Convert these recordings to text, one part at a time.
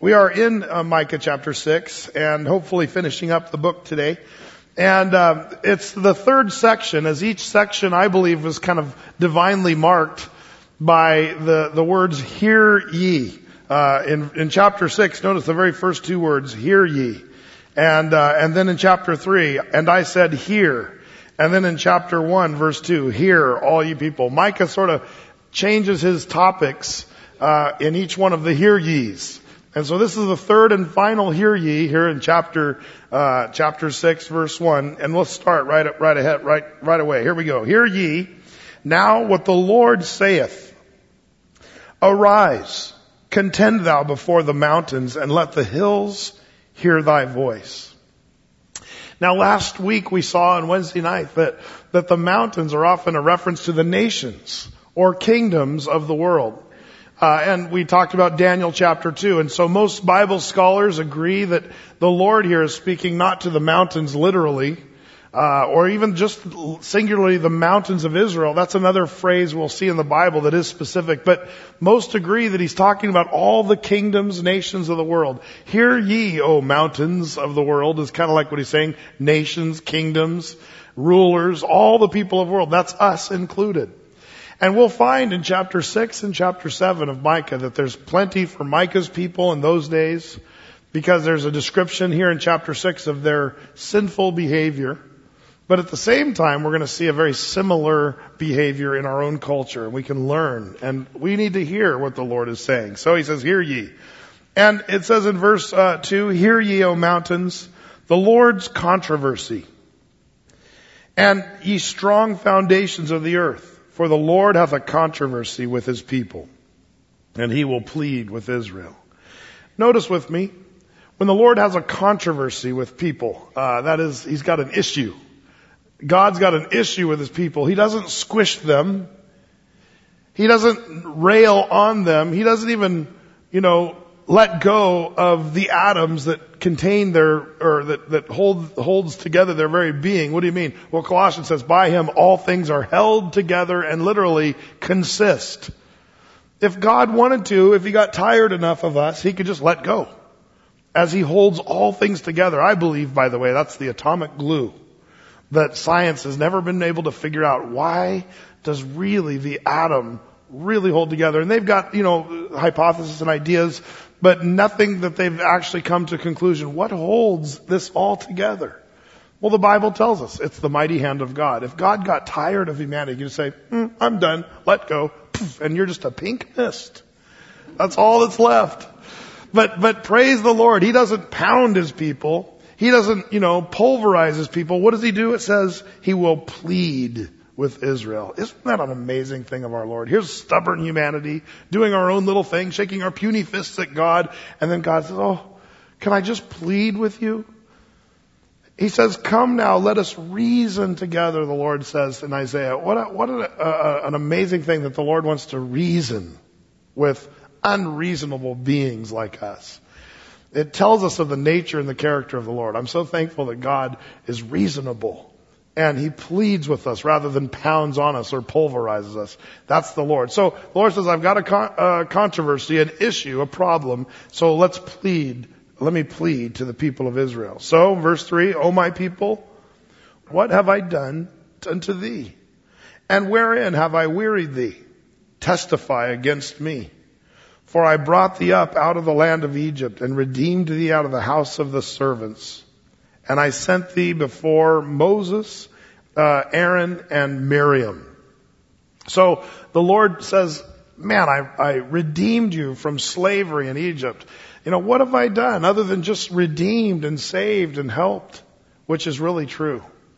We are in Micah chapter 6 and hopefully finishing up the book today. And it's the third section, as each section, I believe, was kind of divinely marked by the words, hear ye. In chapter 6, notice the very first two words, hear ye. And then in chapter 3, and I said, hear. And then in chapter 1, verse 2, hear all ye people. Micah sort of changes his topics in each one of the hear ye's. And so this is the third and final hear ye here in chapter 6, verse 1. And we'll start right away. Here we go. Hear ye now what the Lord saith. Arise, contend thou before the mountains, and let the hills hear thy voice. Now last week we saw on Wednesday night that the mountains are often a reference to the nations or kingdoms of the world. And we talked about Daniel chapter 2. And so most Bible scholars agree that the Lord here is speaking not to the mountains literally, or even just singularly the mountains of Israel. That's another phrase we'll see in the Bible that is specific. But most agree that he's talking about all the kingdoms, nations of the world. Hear ye, O mountains of the world, is kind of like what he's saying. Nations, kingdoms, rulers, all the people of the world. That's us included. And we'll find in chapter 6 and chapter 7 of Micah that there's plenty for Micah's people in those days, because there's a description here in chapter 6 of their sinful behavior. But at the same time, we're going to see a very similar behavior in our own culture. We can learn, and we need to hear what the Lord is saying. So he says, hear ye. And it says in verse 2, hear ye, O mountains, the Lord's controversy, and ye strong foundations of the earth. For the Lord hath a controversy with his people, and he will plead with Israel. Notice with me, when the Lord has a controversy with people, that is, he's got an issue. God's got an issue with his people. He doesn't squish them. He doesn't rail on them. He doesn't even, let go of the atoms that contain that holds together their very being. What do you mean? Well, Colossians says, by him all things are held together and literally consist. If God wanted to, if he got tired enough of us, he could just let go. As he holds all things together. I believe, by the way, that's the atomic glue that science has never been able to figure out. Why does really the atom really hold together? And they've got, hypotheses and ideas, but nothing that they've actually come to a conclusion. What holds this all together? Well, the Bible tells us it's the mighty hand of God. If God got tired of humanity, he'd say, I'm done, let go, and you're just a pink mist. That's all that's left. But praise the Lord, he doesn't pound his people. He doesn't, pulverize his people. What does he do? It says he will plead with Israel. Isn't that an amazing thing of our Lord? Here's stubborn humanity doing our own little thing, shaking our puny fists at God. And then God says, can I just plead with you? He says, come now, let us reason together, the Lord says in Isaiah. What an amazing thing that the Lord wants to reason with unreasonable beings like us. It tells us of the nature and the character of the Lord. I'm so thankful that God is reasonable. And he pleads with us rather than pounds on us or pulverizes us. That's the Lord. So the Lord says, I've got a controversy, an issue, a problem. So let me plead to the people of Israel. So verse 3, O my people, what have I done unto thee? And wherein have I wearied thee? Testify against me. For I brought thee up out of the land of Egypt and redeemed thee out of the house of the servants. And I sent thee before Moses, Aaron, and Miriam. So the Lord says, man, I redeemed you from slavery in Egypt. What have I done other than just redeemed and saved and helped? Which is really true.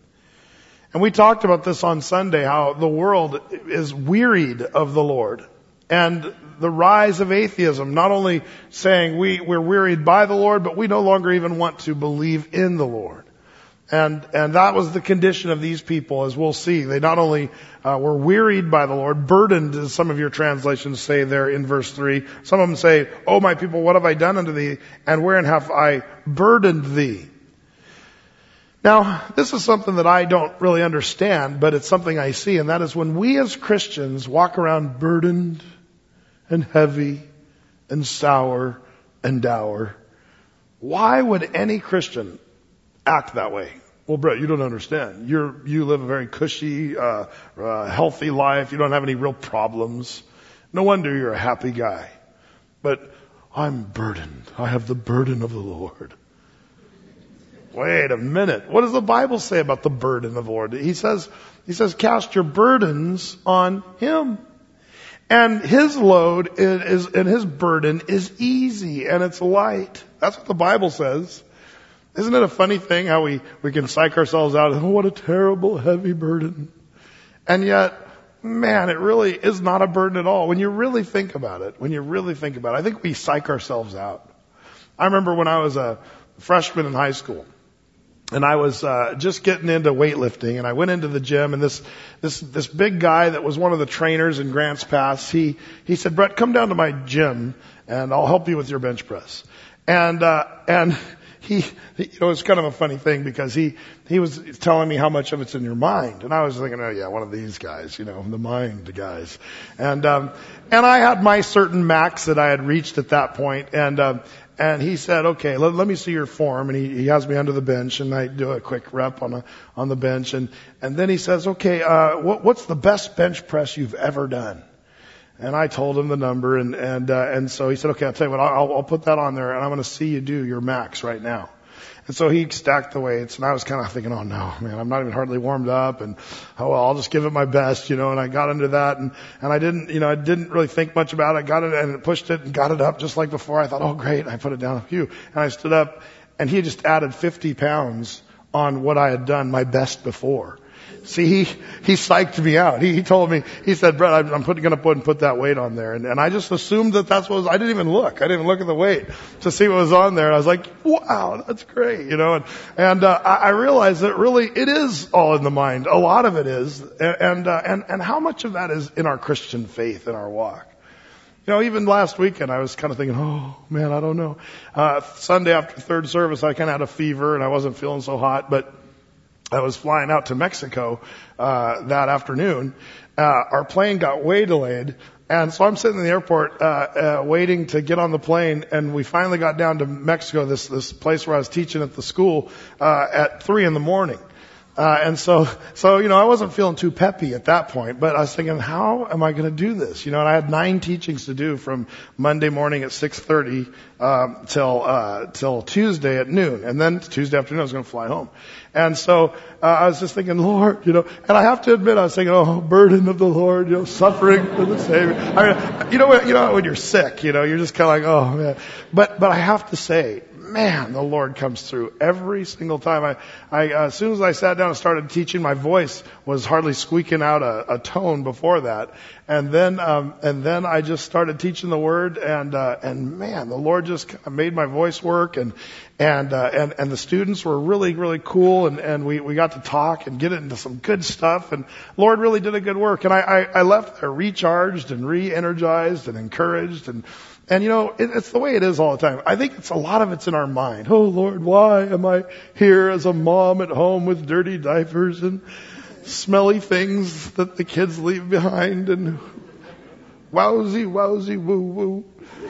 And we talked about this on Sunday, how the world is wearied of the Lord. And the rise of atheism, not only saying we're wearied by the Lord, but we no longer even want to believe in the Lord. And that was the condition of these people, as we'll see. They not only were wearied by the Lord, burdened, as some of your translations say there in verse 3. Some of them say, O my people, what have I done unto thee? And wherein have I burdened thee? Now, this is something that I don't really understand, but it's something I see, and that is when we as Christians walk around burdened and heavy and sour and dour. Why would any Christian act that way? Well, Brett, you don't understand. You live a very cushy, healthy life. You don't have any real problems. No wonder you're a happy guy. But I'm burdened. I have the burden of the Lord. Wait a minute. What does the Bible say about the burden of the Lord? He says, cast your burdens on Him. And His load is, and His burden is easy and it's light. That's what the Bible says. Isn't it a funny thing how we can psych ourselves out? Oh, what a terrible, heavy burden. And yet, man, it really is not a burden at all. When you really think about it, I think we psych ourselves out. I remember when I was a freshman in high school, and I was just getting into weightlifting, and I went into the gym, and this big guy that was one of the trainers in Grants Pass, he said, Brett, come down to my gym, and I'll help you with your bench press. And he it was kind of a funny thing because he was telling me how much of it's in your mind. And I was thinking, oh yeah, one of these guys, the mind guys. And I had my certain max that I had reached at that point. And he said, okay, let me see your form. And he has me under the bench and I do a quick rep on the bench. And then he says, okay, what's the best bench press you've ever done? And I told him the number, and so he said, okay, I'll tell you what, I'll put that on there, and I'm going to see you do your max right now. And so he stacked the weights, and I was kind of thinking, oh no, man, I'm not even hardly warmed up, and oh well, I'll just give it my best, and I got into that, and I didn't really think much about it. I got it, and pushed it, and got it up just like before. I thought, oh great, and I put it down a few, and I stood up, and he just added 50 pounds on what I had done my best before. See, he psyched me out. He told me, he said, Brett, I'm going to put that weight on there. And I just assumed that's what was, I didn't even look. I didn't look at the weight to see what was on there. And I was like, wow, that's great, I realized that really it is all in the mind. A lot of it is. And how much of that is in our Christian faith, in our walk? Even last weekend, I was kind of thinking, oh man, I don't know. Sunday after third service, I kind of had a fever and I wasn't feeling so hot, but I was flying out to Mexico that afternoon. Our plane got way delayed, and so I'm sitting in the airport waiting to get on the plane. And we finally got down to Mexico, this place where I was teaching at the school at 3 a.m. And so I wasn't feeling too peppy at that point, but I was thinking, how am I going to do this? And I had 9 teachings to do from Monday morning at 6:30 till Tuesday at noon, and then Tuesday afternoon I was going to fly home. And so I was just thinking, Lord, and I have to admit, I was thinking, oh, burden of the Lord, suffering for the Savior. I mean, when you're sick, you're just kind of like, oh man. But I have to say, man, the Lord comes through every single time. As soon as I sat down and started teaching, my voice was hardly squeaking out a tone before that. And then I just started teaching the Word, and man, the Lord just kind of made my voice work, and the students were really, really cool, and we got to talk and get into some good stuff, and Lord really did a good work. And I left there recharged and re-energized and encouraged, and it's the way it is all the time. I think a lot of it's in our mind. Oh Lord, why am I here as a mom at home with dirty diapers and smelly things that the kids leave behind, and wowsy, woo, woo.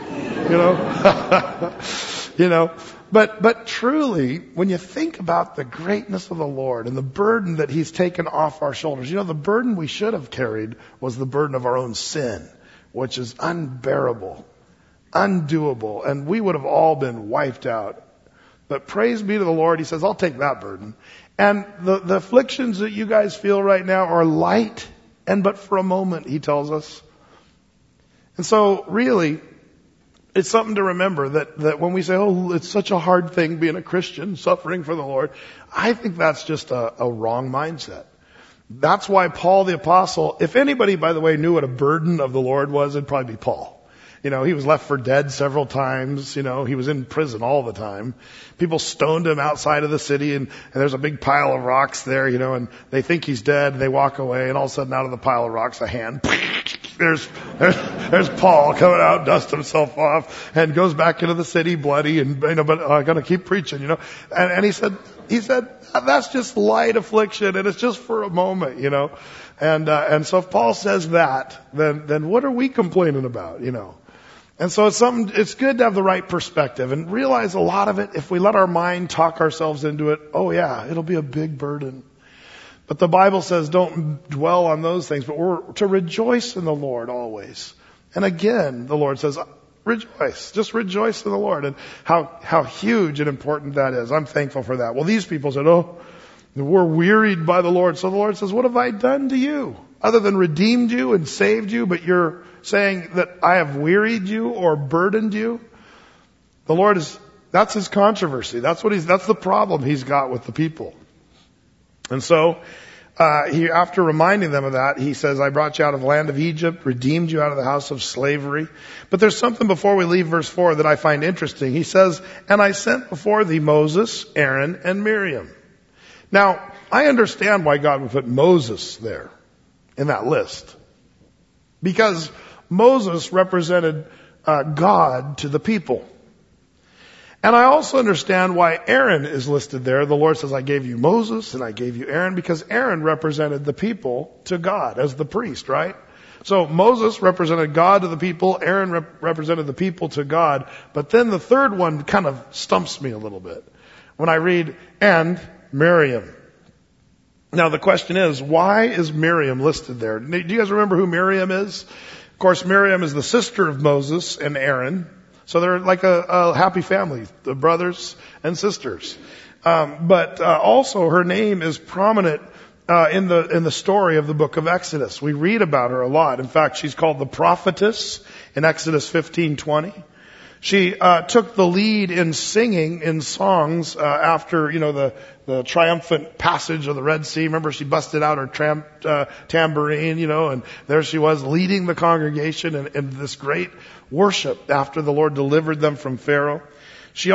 But truly, when you think about the greatness of the Lord and the burden that He's taken off our shoulders, the burden we should have carried was the burden of our own sin, which is unbearable, undoable, and we would have all been wiped out. But praise be to the Lord, He says, I'll take that burden. And the afflictions that you guys feel right now are light, but for a moment, He tells us. And so really, it's something to remember that when we say, oh, it's such a hard thing being a Christian, suffering for the Lord, I think that's just a wrong mindset. That's why Paul the Apostle, if anybody, by the way, knew what a burden of the Lord was, it'd probably be Paul. He was left for dead several times. He was in prison all the time. People stoned him outside of the city, and there's a big pile of rocks there, and they think he's dead, and they walk away, and all of a sudden out of the pile of rocks, a hand, there's Paul coming out, dust himself off, and goes back into the city bloody, and, but I'm going to keep preaching, And he said, that's just light affliction, and it's just for a moment, And so if Paul says that, then what are we complaining about, And so it's good to have the right perspective and realize a lot of it, if we let our mind talk ourselves into it, oh yeah, it'll be a big burden. But the Bible says don't dwell on those things, but we're to rejoice in the Lord always. And again, the Lord says, rejoice. Just rejoice in the Lord. And how huge and important that is. I'm thankful for that. Well, these people said, oh, we're wearied by the Lord. So the Lord says, what have I done to you? Other than redeemed you and saved you, but you're saying that I have wearied you or burdened you? The Lord that's his controversy. That's the problem he's got with the people. And so, after reminding them of that, he says, I brought you out of the land of Egypt, redeemed you out of the house of slavery. But there's something before we leave verse 4 that I find interesting. He says, and I sent before thee Moses, Aaron, and Miriam. Now, I understand why God would put Moses there in that list. Because Moses represented God to the people. And I also understand why Aaron is listed there. The Lord says, I gave you Moses and I gave you Aaron, because Aaron represented the people to God as the priest, right? So Moses represented God to the people. Aaron represented the people to God. But then the third one kind of stumps me a little bit when I read, and Miriam. Now the question is, why is Miriam listed there? Do you guys remember who Miriam is? Of course, Miriam is the sister of Moses and Aaron. So they're like a happy family, the brothers and sisters. But also her name is prominent in the story of the book of Exodus. We read about her a lot. In fact, she's called the prophetess in Exodus 15:20. She took the lead in singing in songs after, the triumphant passage of the Red Sea. Remember, she busted out her tambourine, and there she was leading the congregation in this great worship after the Lord delivered them from Pharaoh. She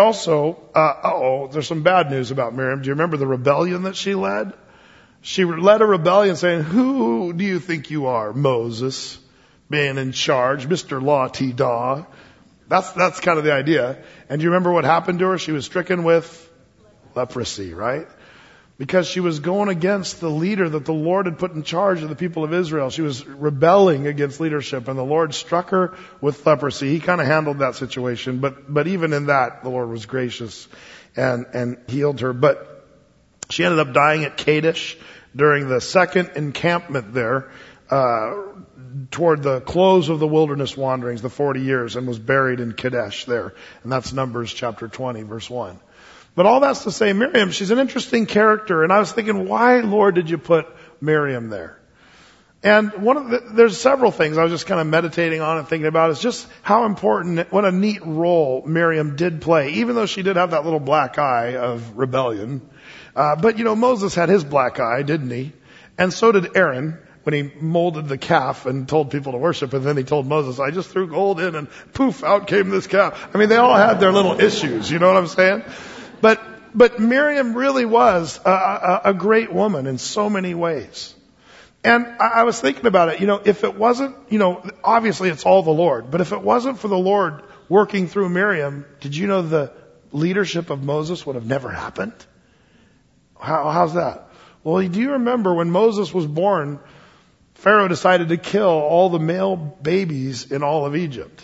also, there's some bad news about Miriam. Do you remember the rebellion that she led? She led a rebellion saying, who do you think you are, Moses, being in charge, Mr. La-Ti-Da? That's kind of the idea. And do you remember what happened to her? She was stricken with leprosy, right? Because she was going against the leader that the Lord had put in charge of the people of Israel. She was rebelling against leadership, and the Lord struck her with leprosy. He kind of handled that situation, but even in that, the Lord was gracious and healed her. But she ended up dying at Kadesh during the second encampment there, toward the close of the wilderness wanderings, the 40 years, and was buried in Kadesh there. And that's Numbers chapter 20, verse 1. But all that's to say, Miriam, she's an interesting character. And I was thinking, why, Lord, did you put Miriam there? And there's several things I was just kind of meditating on and thinking about. Is just how important, what a neat role Miriam did play, even though she did have that little black eye of rebellion. But Moses had his black eye, didn't he? And so did Aaron, when he molded the calf and told people to worship. And then he told Moses, I just threw gold in and poof, out came this calf. I mean, they all had their little issues. You know what I'm saying? But Miriam really was a great woman in so many ways. And I was thinking about it, if it wasn't, obviously it's all the Lord, but if it wasn't for the Lord working through Miriam, did you know the leadership of Moses would have never happened? How's that? Well, do you remember when Moses was born, Pharaoh decided to kill all the male babies in all of Egypt.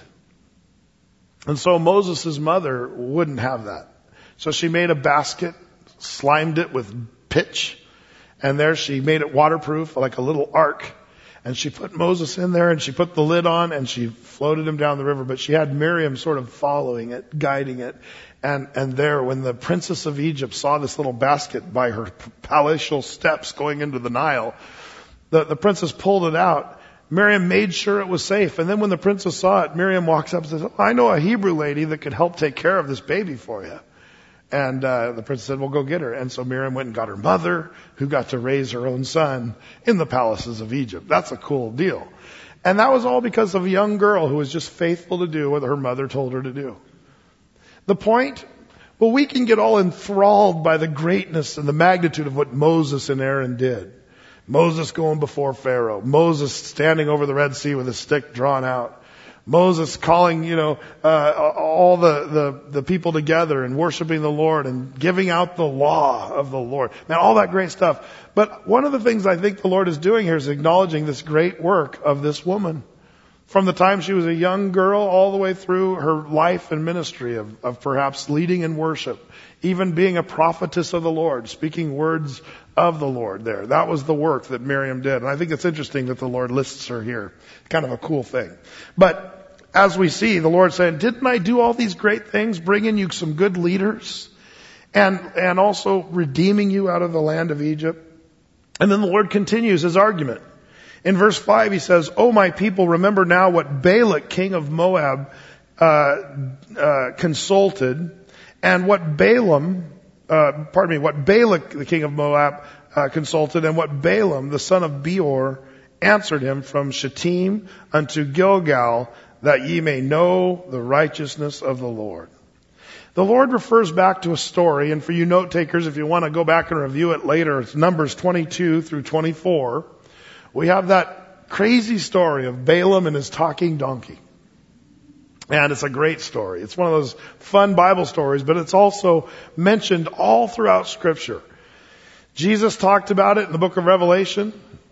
And so Moses' mother wouldn't have that. So she made a basket, slimed it with pitch, and there she made it waterproof, like a little ark. And she put Moses in there, and she put the lid on, and she floated him down the river. But she had Miriam sort of following it, guiding it. And there, when the princess of Egypt saw this little basket by her palatial steps going into the Nile, the princess pulled it out. Miriam made sure it was safe. And then when the princess saw it, Miriam walks up and says, I know a Hebrew lady that could help take care of this baby for you. And the princess said, well, go get her. And so Miriam went and got her mother, who got to raise her own son in the palaces of Egypt. That's a cool deal. And that was all because of a young girl who was just faithful to do what her mother told her to do. The point? Well, we can get all enthralled by the greatness and the magnitude of what Moses and Aaron did. Moses going before Pharaoh. Moses standing over the Red Sea with a stick drawn out. Moses calling, all the people together and worshiping the Lord and giving out the law of the Lord. Man, all that great stuff. But one of the things I think the Lord is doing here is acknowledging this great work of this woman. From the time she was a young girl all the way through her life and ministry of perhaps leading in worship, even being a prophetess of the Lord, speaking words of the Lord there. That was the work that Miriam did. And I think it's interesting that the Lord lists her here. Kind of a cool thing. But as we see, the Lord saying, didn't I do all these great things, bringing you some good leaders and also redeeming you out of the land of Egypt? And then the Lord continues his argument. In verse 5, he says, "O my people, remember now what Balak, king of Moab, consulted, and what what Balak, the king of Moab, consulted, and what Balaam, the son of Beor, answered him from Shittim unto Gilgal, that ye may know the righteousness of the Lord." The Lord refers back to a story, and for you note takers, if you want to go back and review it later, it's Numbers 22 through 24. We have that crazy story of Balaam and his talking donkey. And it's a great story. It's one of those fun Bible stories, but it's also mentioned all throughout Scripture. Jesus talked about it in the book of Revelation.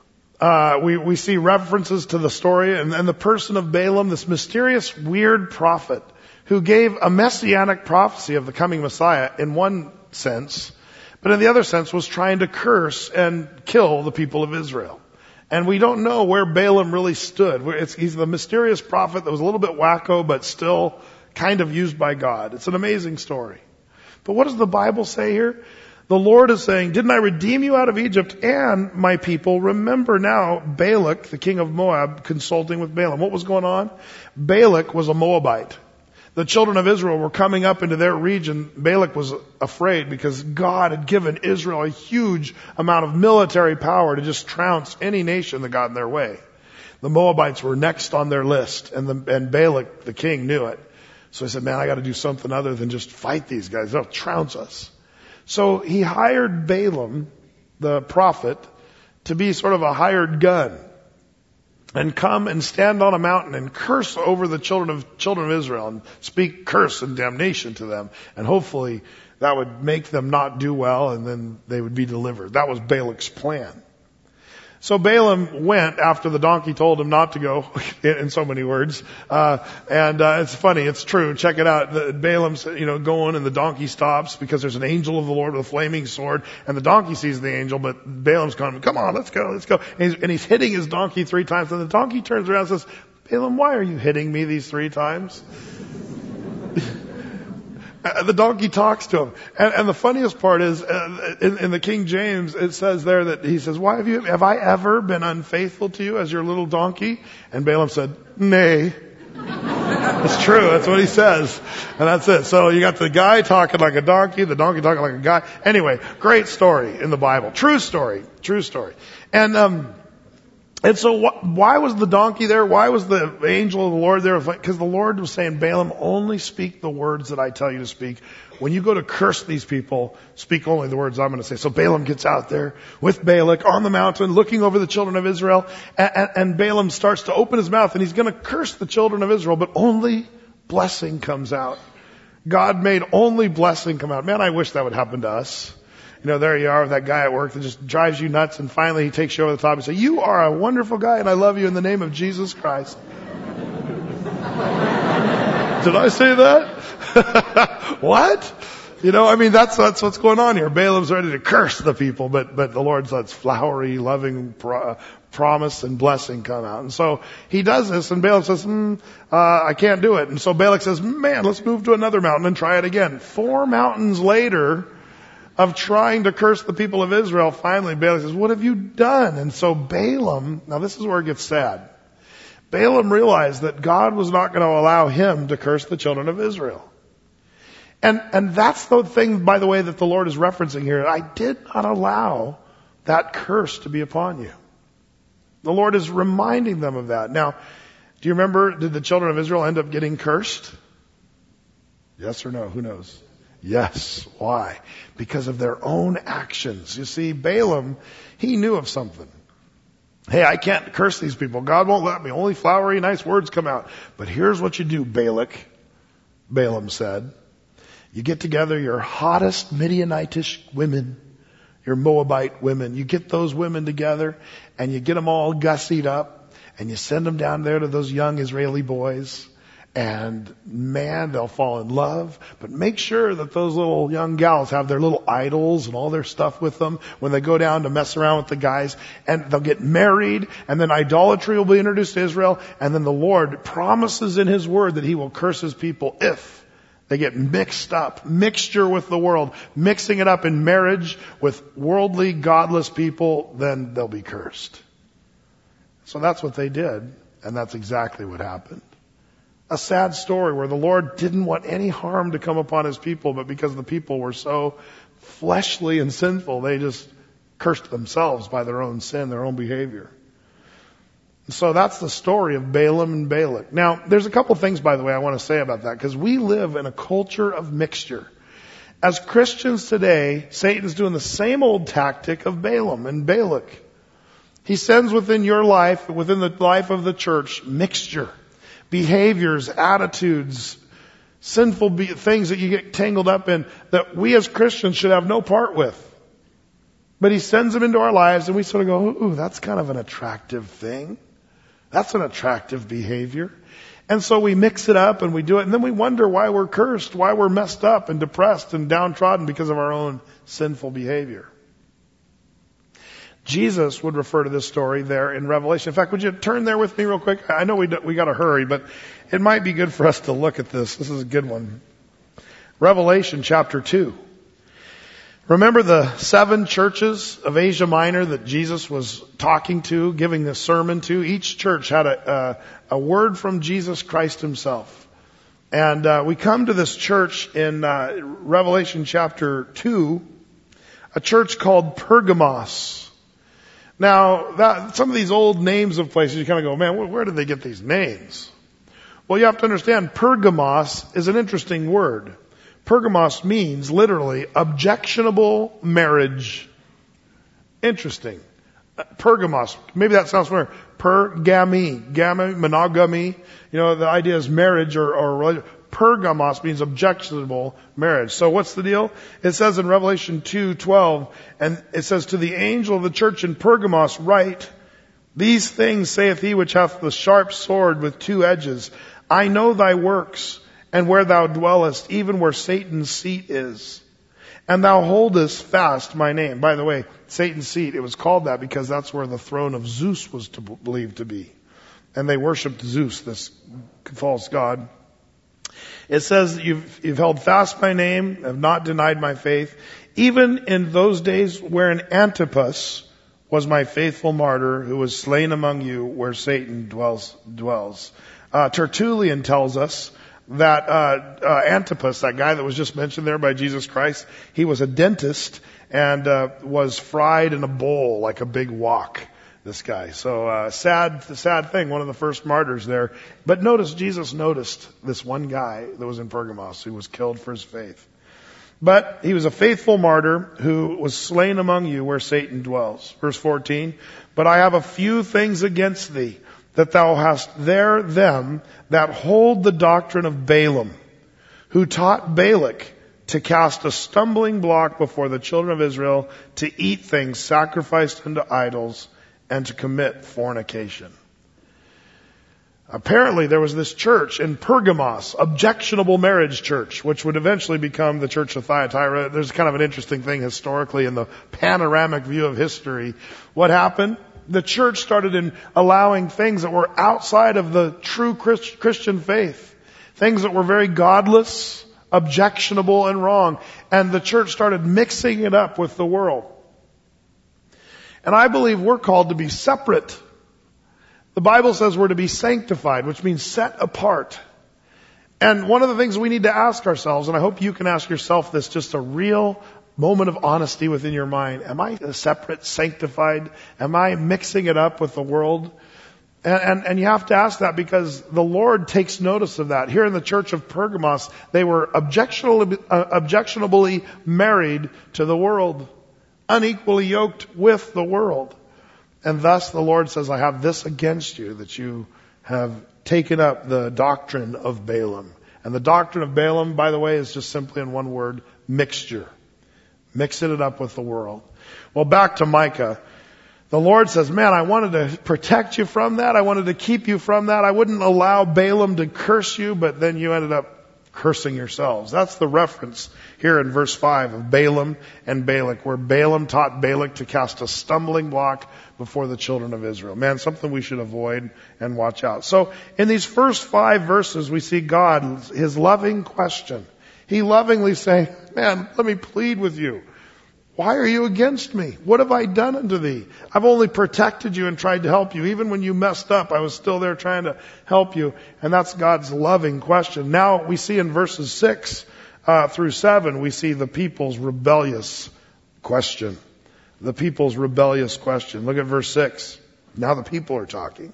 We see references to the story and the person of Balaam, this mysterious, weird prophet who gave a messianic prophecy of the coming Messiah in one sense, but in the other sense was trying to curse and kill the people of Israel. And we don't know where Balaam really stood. He's the mysterious prophet that was a little bit wacko, but still kind of used by God. It's an amazing story. But what does the Bible say here? The Lord is saying, didn't I redeem you out of Egypt and my people? Remember now Balak, the king of Moab, consulting with Balaam. What was going on? Balak was a Moabite. The children of Israel were coming up into their region. Balak was afraid because God had given Israel a huge amount of military power to just trounce any nation that got in their way. The Moabites were next on their list, and Balak, the king, knew it. So he said, man, I got to do something other than just fight these guys. They'll trounce us. So he hired Balaam, the prophet, to be sort of a hired gun and come and stand on a mountain and curse over the children of Israel and speak curse and damnation to them. And hopefully that would make them not do well, and then they would be delivered. That was Balak's plan. So Balaam went after the donkey told him not to go, in so many words. It's funny, it's true. Check it out. Balaam's, going, and the donkey stops because there's an angel of the Lord with a flaming sword, and the donkey sees the angel, but Balaam's going, come on, let's go. And he's hitting his donkey 3 times, and the donkey turns around and says, Balaam, why are you hitting me these 3 times? The donkey talks to him. And the funniest part is, in the King James, it says there that he says, have I ever been unfaithful to you as your little donkey? And Balaam said, nay. It's true. That's what he says. And that's it. So you got the guy talking like a donkey, the donkey talking like a guy. Anyway, great story in the Bible. True story. And so why was the donkey there? Why was the angel of the Lord there? Because the Lord was saying, Balaam, only speak the words that I tell you to speak. When you go to curse these people, speak only the words I'm going to say. So Balaam gets out there with Balak on the mountain, looking over the children of Israel. And Balaam starts to open his mouth, and he's going to curse the children of Israel, but only blessing comes out. God made only blessing come out. Man, I wish that would happen to us. There you are with that guy at work that just drives you nuts, and finally he takes you over the top and says, you are a wonderful guy, and I love you in the name of Jesus Christ. Did I say that? What? That's what's going on here. Balaam's ready to curse the people, but the Lord lets flowery, loving promise and blessing come out. And so he does this, and Balaam says, I can't do it. And so Balak says, man, let's move to another mountain and try it again. 4 mountains later of trying to curse the people of Israel, finally Balak says, what have you done? And so Balaam, now this is where it gets sad. Balaam realized that God was not going to allow him to curse the children of Israel. And that's the thing, by the way, that the Lord is referencing here. I did not allow that curse to be upon you. The Lord is reminding them of that. Now, do you remember, did the children of Israel end up getting cursed? Yes or no? Who knows? Yes. Why? Because of their own actions. You see, Balaam, he knew of something. Hey, I can't curse these people. God won't let me. Only flowery, nice words come out. But here's what you do, Balak, Balaam said. You get together your hottest Midianitish women, your Moabite women. You get those women together and you get them all gussied up. and you send them down there to those young Israeli boys, and man, they'll fall in love. But make sure that those little young gals have their little idols and all their stuff with them when they go down to mess around with the guys. And they'll get married, and then idolatry will be introduced to Israel. And then the Lord promises in His Word that He will curse His people if they get mixture with the world, mixing it up in marriage with worldly, godless people, then they'll be cursed. So that's what they did, and that's exactly what happened. A sad story where the Lord didn't want any harm to come upon His people, but because the people were so fleshly and sinful, they just cursed themselves by their own sin, their own behavior. So that's the story of Balaam and Balak. Now, there's a couple things, by the way, I want to say about that, because we live in a culture of mixture. As Christians today, Satan's doing the same old tactic of Balaam and Balak. He sends within your life, within the life of the church, mixture. Behaviors, attitudes, sinful things that you get tangled up in that we as Christians should have no part with. But He sends them into our lives and we sort of go, ooh, that's kind of an attractive thing. That's an attractive behavior. And so we mix it up and we do it, and then we wonder why we're cursed, why we're messed up and depressed and downtrodden because of our own sinful behavior. Jesus would refer to this story there in Revelation. In fact, would you turn there with me real quick? I know we got to hurry, but it might be good for us to look at this. This is a good one. Revelation chapter 2. Remember the 7 churches of Asia Minor that Jesus was talking to, giving the sermon to? Each church had a word from Jesus Christ Himself. And we come to this church in Revelation chapter 2, a church called Pergamos. Now, some of these old names of places, you kind of go, man, where did they get these names? Well, you have to understand, Pergamos is an interesting word. Pergamos means literally objectionable marriage. Interesting. Pergamos. Maybe that sounds familiar. Monogamy. You know, the idea is marriage or Pergamos means objectionable marriage. So what's the deal? It says in Revelation 2:12, and it says, to the angel of the church in Pergamos write, these things saith he which hath the sharp sword with 2 edges. I know thy works, and where thou dwellest, even where Satan's seat is. And thou holdest fast my name. By the way, Satan's seat, it was called that because that's where the throne of Zeus was believed to be. And they worshipped Zeus, this false god. It says, you've held fast my name, have not denied my faith, even in those days wherein Antipas was my faithful martyr, who was slain among you where Satan dwells. Tertullian tells us that Antipas, that guy that was just mentioned there by Jesus Christ, he was a dentist and was fried in a bowl like a big wok. This guy. So sad thing, one of the first martyrs there. But notice, Jesus noticed this one guy that was in Pergamos who was killed for his faith. But he was a faithful martyr who was slain among you where Satan dwells. Verse 14, but I have a few things against thee, that thou hast there them that hold the doctrine of Balaam, who taught Balak to cast a stumbling block before the children of Israel, to eat things sacrificed unto idols, and to commit fornication. Apparently there was this church in Pergamos, objectionable marriage church, which would eventually become the church of Thyatira. There's kind of an interesting thing historically in the panoramic view of history. What happened? The church started in allowing things that were outside of the true Christian faith. Things that were very godless, objectionable, and wrong. And the church started mixing it up with the world. And I believe we're called to be separate. The Bible says we're to be sanctified, which means set apart. And one of the things we need to ask ourselves, and I hope you can ask yourself this, just a real moment of honesty within your mind. Am I separate, sanctified? Am I mixing it up with the world? And you have to ask that because the Lord takes notice of that. Here in the church of Pergamos, they were objectionably married to the world, unequally yoked with the world. And thus the Lord says, I have this against you, that you have taken up the doctrine of Balaam. And the doctrine of Balaam, by the way, is just simply in one word, mixture. Mixing it up with the world. Well, back to Micah. The Lord says, man, I wanted to protect you from that. I wanted to keep you from that. I wouldn't allow Balaam to curse you, but then you ended up cursing yourselves. That's the reference here in verse 5 of Balaam and Balak, where Balaam taught Balak to cast a stumbling block before the children of Israel. Man, something we should avoid and watch out. So in these first 5 verses, we see God, his loving question. He lovingly saying, man, let me plead with you. Why are you against me? What have I done unto thee? I've only protected you and tried to help you. Even when you messed up, I was still there trying to help you. And that's God's loving question. Now we see in verses 6 through 7, we see the people's rebellious question. The people's rebellious question. Look at verse 6. Now the people are talking.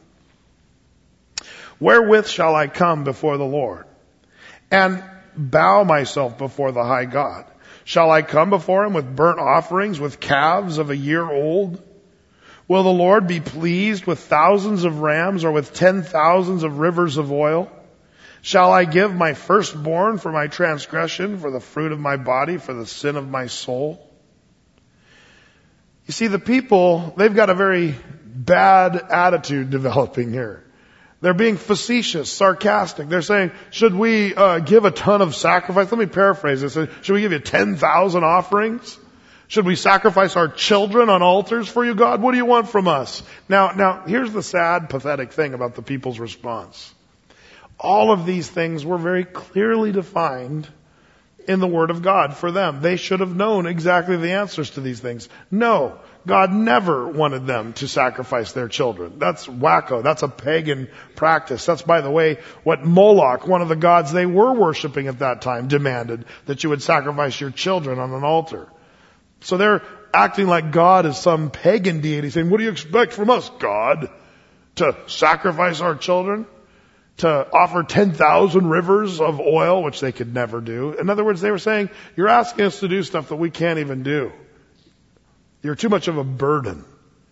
Wherewith shall I come before the Lord and bow myself before the high God? Shall I come before him with burnt offerings, with calves of a year old? Will the Lord be pleased with thousands of rams or with 10,000s of rivers of oil? Shall I give my firstborn for my transgression, for the fruit of my body, for the sin of my soul? You see, the people, they've got a very bad attitude developing here. They're being facetious, sarcastic. They're saying, should we give a ton of sacrifice? Let me paraphrase this. Should we give you 10,000 offerings? Should we sacrifice our children on altars for you, God? What do you want from us? Now, here's the sad, pathetic thing about the people's response. All of these things were very clearly defined in the Word of God for them. They should have known exactly the answers to these things. No, God never wanted them to sacrifice their children. That's wacko. That's a pagan practice. That's, by the way, what Moloch, one of the gods they were worshiping at that time, demanded, that you would sacrifice your children on an altar. So they're acting like God is some pagan deity, saying, what do you expect from us, God? To sacrifice our children? To offer 10,000 rivers of oil, which they could never do. In other words, they were saying, you're asking us to do stuff that we can't even do. You're too much of a burden.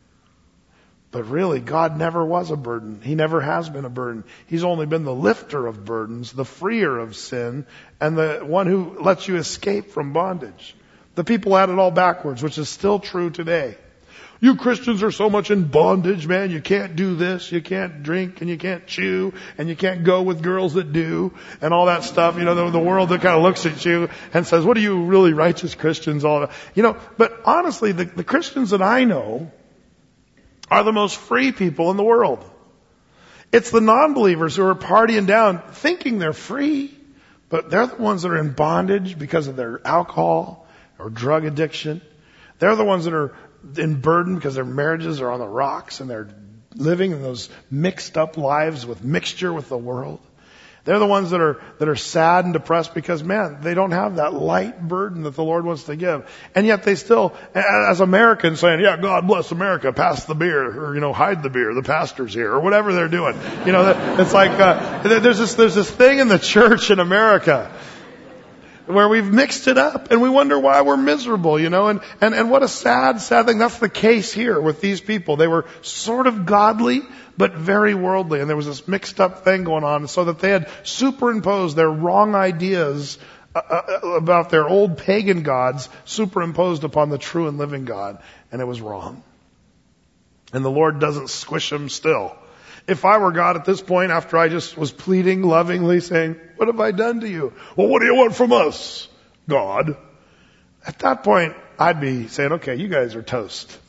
But really, God never was a burden. He never has been a burden. He's only been the lifter of burdens, the freer of sin, and the one who lets you escape from bondage. The people had it all backwards, which is still true today. You Christians are so much in bondage, man. You can't do this, you can't drink, and you can't chew, and you can't go with girls that do, and all that stuff. You know, the world that kind of looks at you and says, what are you really righteous Christians? All that. You know, but honestly, the Christians that I know are the most free people in the world. It's the non-believers who are partying down, thinking they're free, but they're the ones that are in bondage because of their alcohol or drug addiction. They're the ones that are in burden because their marriages are on the rocks and they're living in those mixed up lives with mixture with the world. They're the ones that are sad and depressed because, man, they don't have that light burden that the Lord wants to give. And yet they still, as Americans, saying, yeah, God bless America, pass the beer, or, you know, hide the beer, the pastor's here, or whatever they're doing. You know, it's like, there's this thing in the church in America where we've mixed it up and we wonder why we're miserable, you know, and what a sad thing. That's the case here with these people. They were sort of godly, but very worldly, and there was this mixed up thing going on, so that they had superimposed their wrong ideas about their old pagan gods, superimposed upon the true and living God, and it was wrong. And the Lord doesn't squish them still. If I were God at this point, after I just was pleading lovingly, saying, what have I done to you? Well, what do you want from us, God? At that point, I'd be saying, okay, you guys are toast.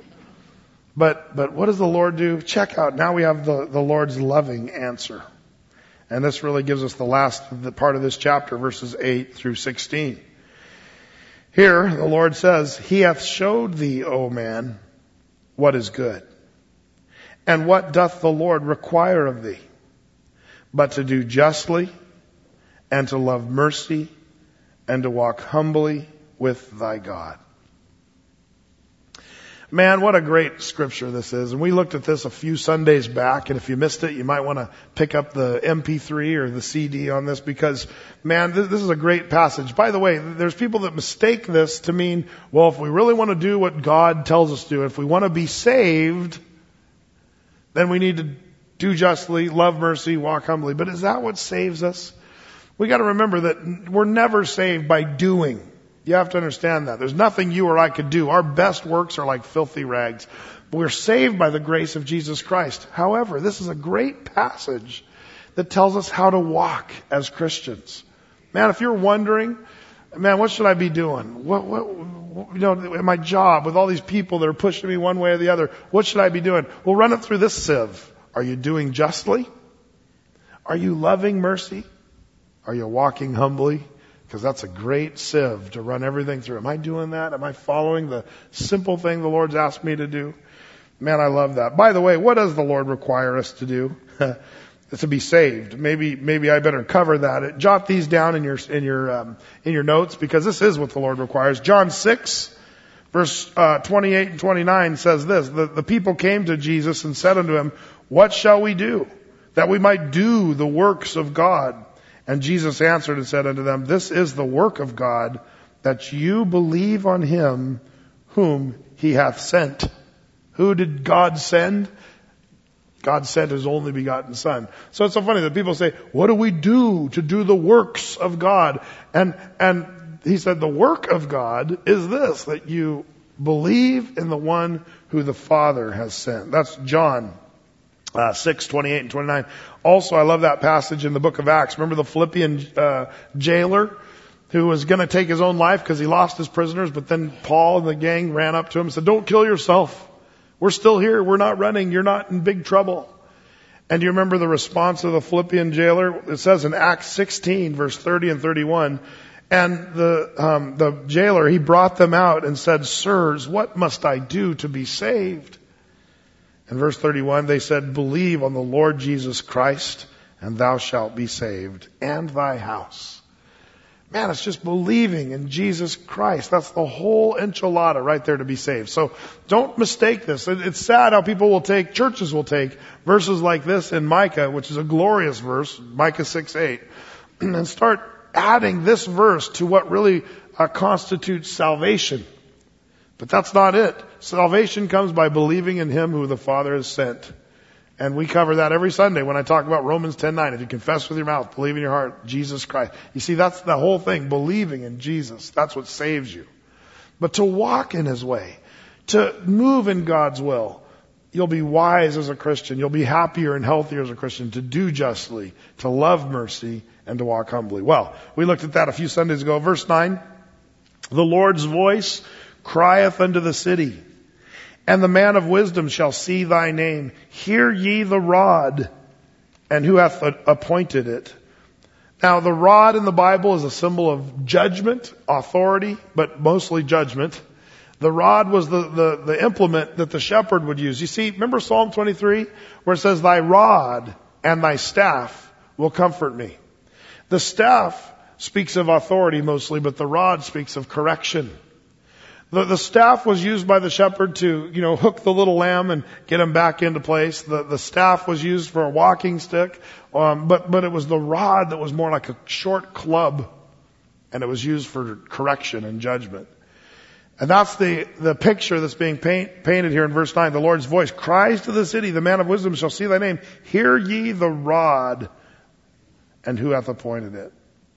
But what does the Lord do? Check out. Now we have the Lord's loving answer. And this really gives us the part of this chapter, verses 8 through 16. Here, the Lord says, He hath showed thee, O man, what is good. And what doth the Lord require of thee? But to do justly, and to love mercy, and to walk humbly with thy God. Man, what a great scripture this is. And we looked at this a few Sundays back, and if you missed it, you might want to pick up the MP3 or the CD on this, because, man, this is a great passage. By the way, there's people that mistake this to mean, well, if we really want to do what God tells us to do, if we want to be saved, then we need to do justly, love mercy, walk humbly. But is that what saves us? We got to remember that we're never saved by doing. You have to understand that. There's nothing you or I could do. Our best works are like filthy rags. We're saved by the grace of Jesus Christ. However, this is a great passage that tells us how to walk as Christians. Man, if you're wondering, man, what should I be doing? In my job with all these people that are pushing me one way or the other, what should I be doing? Well, run it through this sieve. Are you doing justly? Are you loving mercy? Are you walking humbly? Because that's a great sieve to run everything through. Am I doing that? Am I following the simple thing the Lord's asked me to do? Man, I love that. By the way, what does the Lord require us to do? To be saved. Maybe I better cover that. Jot these down in your notes, because this is what the Lord requires. John 6, verse 28 and 29 says this: the people came to Jesus and said unto him, "What shall we do, that we might do the works of God?" And Jesus answered and said unto them, "This is the work of God, that you believe on him whom he hath sent." Who did God send? God sent his only begotten Son. So it's so funny that people say, what do we do to do the works of God? And he said, the work of God is this, that you believe in the one who the Father has sent. That's John 6, 28 and 29. Also, I love that passage in the book of Acts. Remember the Philippian jailer who was going to take his own life because he lost his prisoners, but then Paul and the gang ran up to him and said, "Don't kill yourself. We're still here. We're not running. You're not in big trouble." And do you remember the response of the Philippian jailer? It says in Acts 16, verse 30 and 31, and the jailer, he brought them out and said, "Sirs, what must I do to be saved?" In verse 31, they said, "Believe on the Lord Jesus Christ, and thou shalt be saved, and thy house." Man, it's just believing in Jesus Christ. That's the whole enchilada right there to be saved. So don't mistake this. It's sad how churches will take verses like this in Micah, which is a glorious verse, Micah 6:8, and start adding this verse to what really constitutes salvation. But that's not it. Salvation comes by believing in him who the Father has sent. And we cover that every Sunday when I talk about Romans 10:9. If you confess with your mouth, believe in your heart, Jesus Christ. You see, that's the whole thing, believing in Jesus. That's what saves you. But to walk in his way, to move in God's will, you'll be wise as a Christian. You'll be happier and healthier as a Christian, to do justly, to love mercy, and to walk humbly. Well, we looked at that a few Sundays ago. Verse 9, the Lord's voice crieth unto the city, and the man of wisdom shall see thy name. Hear ye the rod, and who hath appointed it. Now, the rod in the Bible is a symbol of judgment, authority, but mostly judgment. The rod was the implement that the shepherd would use. You see, remember Psalm 23, where it says, "Thy rod and thy staff will comfort me." The staff speaks of authority mostly, but the rod speaks of correction. The staff was used by the shepherd to, hook the little lamb and get him back into place. The staff was used for a walking stick, but it was the rod that was more like a short club, and it was used for correction and judgment. And that's the picture that's being painted here in verse 9. The Lord's voice cries to the city, the man of wisdom shall see thy name. Hear ye the rod, and who hath appointed it?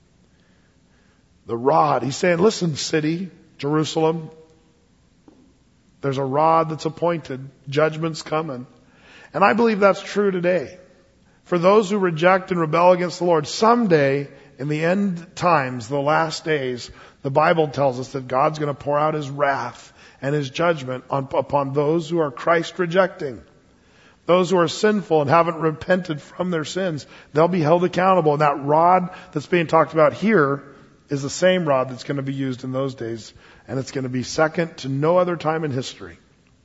The rod. He's saying, listen, city, Jerusalem, there's a rod that's appointed. Judgment's coming. And I believe that's true today. For those who reject and rebel against the Lord, someday in the end times, the last days, the Bible tells us that God's going to pour out his wrath and his judgment upon those who are Christ rejecting. Those who are sinful and haven't repented from their sins, they'll be held accountable. And that rod that's being talked about here is the same rod that's going to be used in those days. And it's going to be second to no other time in history.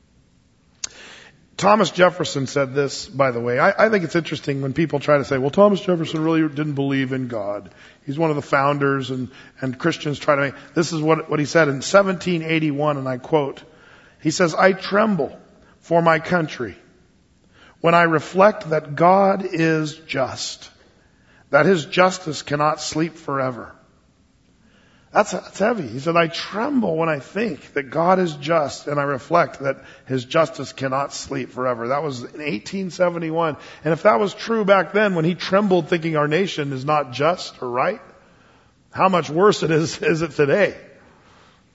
Thomas Jefferson said this, by the way. I think it's interesting when people try to say, well, Thomas Jefferson really didn't believe in God. He's one of the founders, and Christians try to make... This is what he said in 1781, and I quote. He says, "I tremble for my country when I reflect that God is just, that his justice cannot sleep forever." That's heavy. He said, "I tremble when I think that God is just, and I reflect that his justice cannot sleep forever." That was in 1871. And if that was true back then, when he trembled thinking our nation is not just or right, how much worse is it today?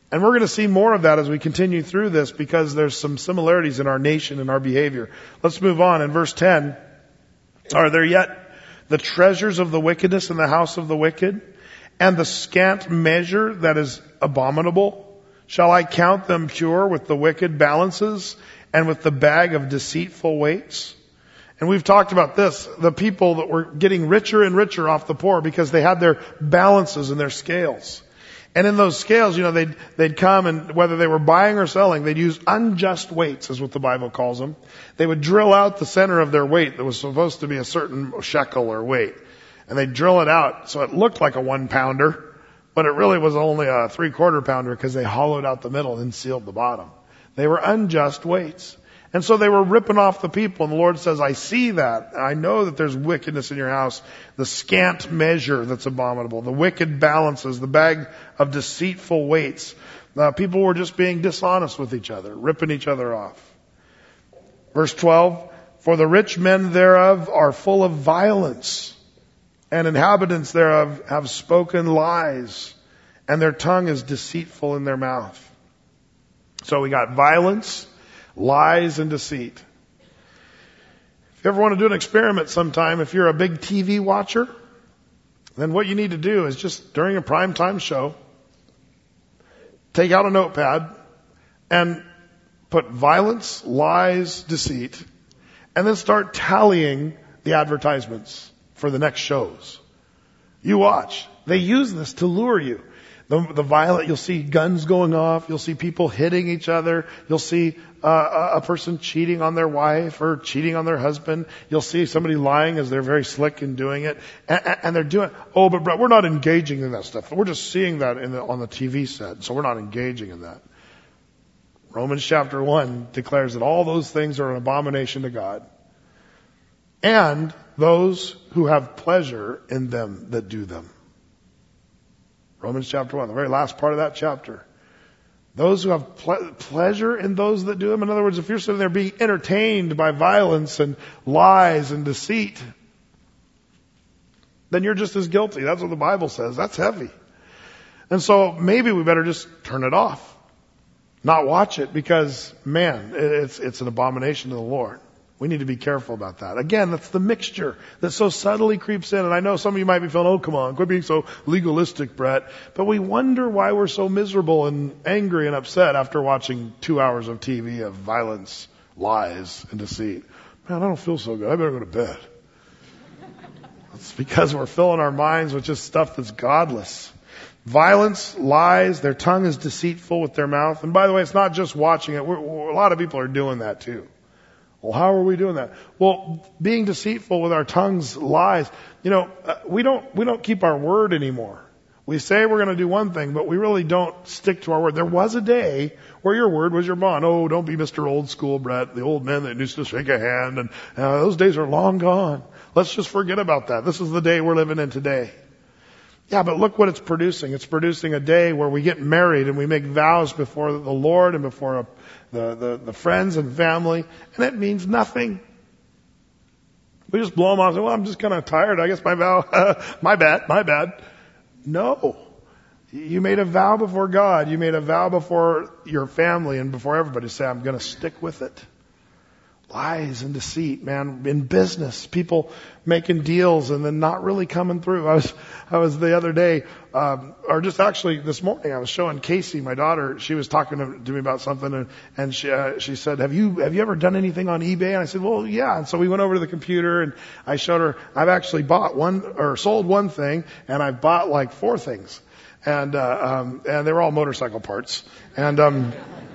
And we're going to see more of that as we continue through this because there's some similarities in our nation and our behavior. Let's move on. In verse 10, are there yet the treasures of the wickedness in the house of the wicked, and the scant measure that is abominable? Shall I count them pure with the wicked balances and with the bag of deceitful weights? And we've talked about this, the people that were getting richer and richer off the poor because they had their balances and their scales. And in those scales, they'd come, and whether they were buying or selling, they'd use unjust weights, is what the Bible calls them. They would drill out the center of their weight that was supposed to be a certain shekel or weight. And they'd drill it out so it looked like a 1 pounder, but it really was only a 3/4 pounder because they hollowed out the middle and sealed the bottom. They were unjust weights. And so they were ripping off the people, and the Lord says, I see that. I know that there's wickedness in your house. The scant measure that's abominable, the wicked balances, the bag of deceitful weights. People were just being dishonest with each other, ripping each other off. Verse 12, for the rich men thereof are full of violence, and inhabitants thereof have spoken lies, and their tongue is deceitful in their mouth. So we got violence, lies, and deceit. If you ever want to do an experiment sometime, if you're a big TV watcher, then what you need to do is just during a primetime show, take out a notepad and put violence, lies, deceit, and then start tallying the advertisements for the next shows. You watch. They use this to lure you. The violent, you'll see guns going off. You'll see people hitting each other. You'll see a person cheating on their wife or cheating on their husband. You'll see somebody lying as they're very slick in doing it. And they're doing, but Brett, we're not engaging in that stuff. We're just seeing that on the TV set. So we're not engaging in that. Romans chapter 1 declares that all those things are an abomination to God. And those who have pleasure in them that do them. Romans chapter 1, the very last part of that chapter. Those who have pleasure in those that do them. In other words, if you're sitting there being entertained by violence and lies and deceit, then you're just as guilty. That's what the Bible says. That's heavy. And so maybe we better just turn it off. Not watch it because, man, it's an abomination to the Lord. We need to be careful about that. Again, that's the mixture that so subtly creeps in. And I know some of you might be feeling, oh, come on, quit being so legalistic, Brett. But we wonder why we're so miserable and angry and upset after watching 2 hours of TV of violence, lies, and deceit. Man, I don't feel so good. I better go to bed. It's because we're filling our minds with just stuff that's godless. Violence, lies, their tongue is deceitful with their mouth. And by the way, it's not just watching it. A lot of people are doing that too. Well, how are we doing that? Well, being deceitful with our tongues, lies. We don't keep our word anymore. We say we're going to do one thing, but we really don't stick to our word. There was a day where your word was your bond. Oh, don't be Mr. Old School, Brett, the old man that used to shake a hand. And those days are long gone. Let's just forget about that. This is the day we're living in today. Yeah, but look what it's producing. It's producing a day where we get married and we make vows before the Lord and before the friends and family, and it means nothing. We just blow them off and say, well, I'm just kind of tired. I guess my vow, my bad. No. You made a vow before God. You made a vow before your family and before everybody. Say, I'm going to stick with it. Lies and deceit, man. In business, people making deals and then not really coming through. I was the other day, or just actually this morning, I was showing Casey, my daughter. She was talking to me about something, and she said, "Have you ever done anything on eBay?" And I said, "Well, yeah." And so we went over to the computer, and I showed her. I've actually sold one thing, and I've bought like 4 things, and they were all motorcycle parts, and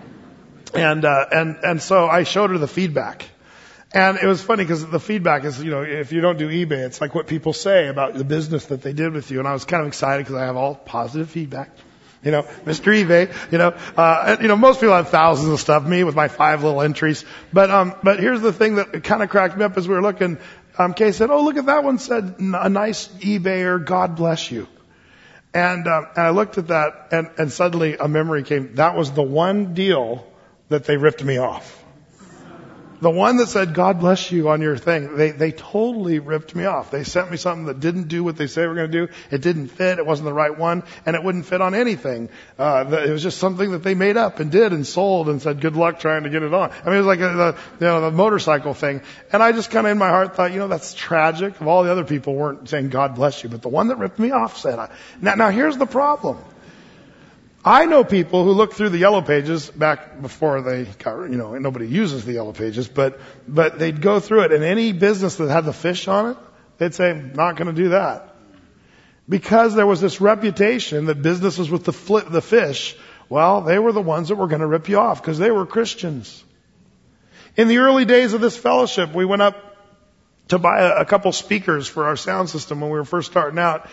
so I showed her the feedback. And it was funny because the feedback is, if you don't do eBay, it's like what people say about the business that they did with you. And I was kind of excited because I have all positive feedback. Mr. eBay, most people have thousands of stuff, me with my 5 little entries. But here's the thing that kind of cracked me up as we were looking. Kay said, oh, look at that one said, a nice eBayer, God bless you. And I looked at that and suddenly a memory came. That was the one deal that they ripped me off. The one that said, God bless you on your thing, they totally ripped me off. They sent me something that didn't do what they say were going to do. It didn't fit. It wasn't the right one. And it wouldn't fit on anything. It was just something that they made up and did and sold and said, good luck trying to get it on. I mean, it was like the motorcycle thing. And I just kind of in my heart thought, that's tragic. Of all the other people weren't saying, God bless you. But the one that ripped me off said, now here's the problem. I know people who look through the yellow pages back before they got, nobody uses the yellow pages, but they'd go through it, and any business that had the fish on it, they'd say, not going to do that. Because there was this reputation that businesses with the fish, well, they were the ones that were going to rip you off because they were Christians. In the early days of this fellowship, we went up to buy a couple speakers for our sound system when we were first starting out,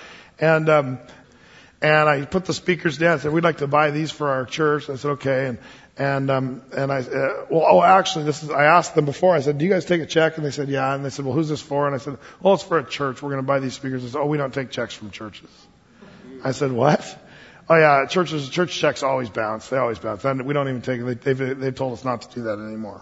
and I put the speakers down and said, we'd like to buy these for our church. I said, okay. And I asked them before, I said, do you guys take a check? And they said, yeah. And they said, well, who's this for? And I said, well, it's for a church. We're going to buy these speakers. They said, we don't take checks from churches. I said, what? Oh yeah, church checks always bounce. They always bounce. And we don't even take it. They've told us not to do that anymore.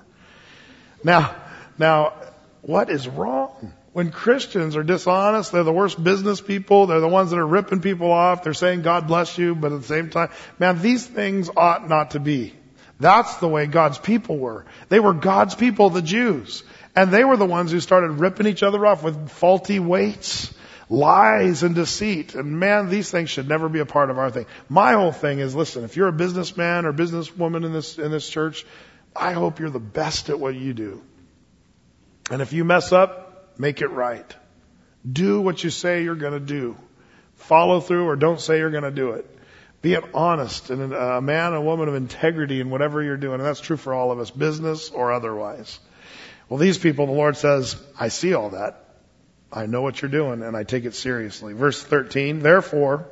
Now, what is wrong? When Christians are dishonest, they're the worst business people. They're the ones that are ripping people off. They're saying, God bless you, but at the same time, man, these things ought not to be. That's the way God's people were. They were God's people, the Jews. And they were the ones who started ripping each other off with faulty weights, lies and deceit. And man, these things should never be a part of our thing. My whole thing is, listen, if you're a businessman or businesswoman in this church, I hope you're the best at what you do. And if you mess up, make it right. Do what you say you're going to do. Follow through or don't say you're going to do it. Be an honest and a man and woman of integrity in whatever you're doing. And that's true for all of us, business or otherwise. Well, these people, the Lord says, I see all that. I know what you're doing and I take it seriously. Verse 13, therefore,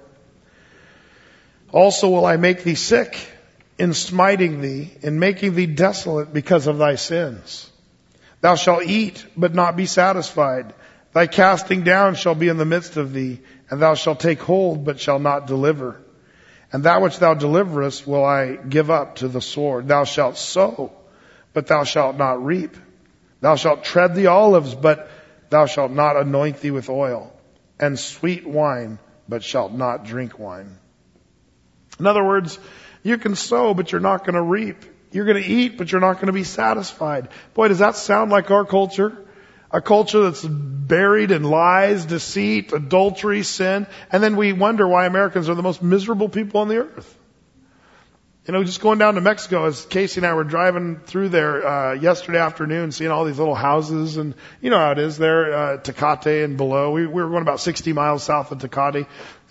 also will I make thee sick in smiting thee, in making thee desolate because of thy sins. Thou shalt eat, but not be satisfied. Thy casting down shall be in the midst of thee, and thou shalt take hold, but shalt not deliver. And that which thou deliverest will I give up to the sword. Thou shalt sow, but thou shalt not reap. Thou shalt tread the olives, but thou shalt not anoint thee with oil. And sweet wine, but shalt not drink wine. In other words, you can sow, but you're not going to reap. You're going to eat, but you're not going to be satisfied. Boy, does that sound like our culture? A culture that's buried in lies, deceit, adultery, sin. And then we wonder why Americans are the most miserable people on the earth. Just going down to Mexico, as Casey and I were driving through there yesterday afternoon, seeing all these little houses. And you know how it is there, Tecate and below. We were going about 60 miles south of Tecate.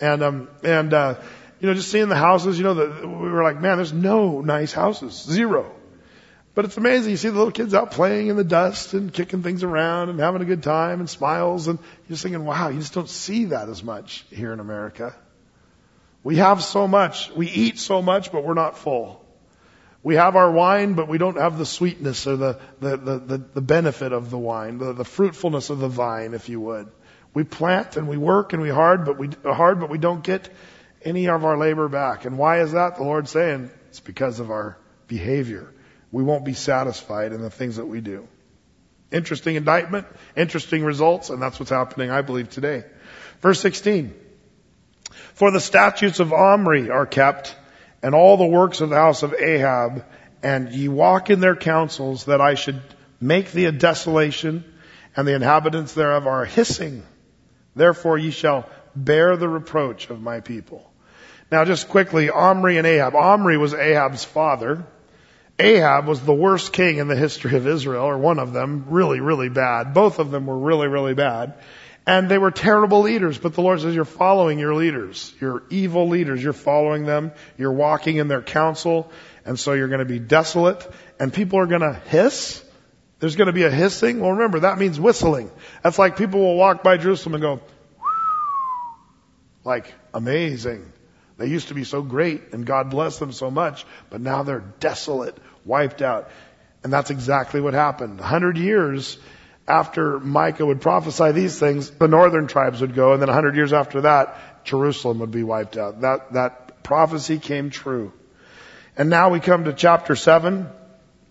Just seeing the houses, we were like, man, there's no nice houses. Zero. But it's amazing. You see the little kids out playing in the dust and kicking things around and having a good time and smiles. And you're just thinking, wow, you just don't see that as much here in America. We have so much. We eat so much, but we're not full. We have our wine, but we don't have the sweetness or the benefit of the wine, the fruitfulness of the vine, if you would. We plant and we work and we hard, but we don't get any of our labor back. And why is that? The Lord's saying it's because of our behavior. We won't be satisfied in the things that we do. Interesting indictment, interesting results, and that's what's happening, I believe, today. Verse 16. For the statutes of Omri are kept, and all the works of the house of Ahab, and ye walk in their counsels, that I should make thee a desolation, and the inhabitants thereof are hissing. Therefore ye shall bear the reproach of my people. Now just quickly, Omri and Ahab. Omri was Ahab's father. Ahab was the worst king in the history of Israel, or one of them, really, really bad. Both of them were really, really bad. And they were terrible leaders, but the Lord says you're following your leaders. You're evil leaders. You're following them. You're walking in their counsel. And so you're going to be desolate. And people are going to hiss. There's going to be a hissing. Well, remember, that means whistling. That's like people will walk by Jerusalem and go, like, amazing. They used to be so great and God blessed them so much, but now they're desolate, wiped out. And that's exactly what happened. 100 years after Micah would prophesy these things, the northern tribes would go, and then 100 years after that, Jerusalem would be wiped out. That prophecy came true. And now we come to chapter 7.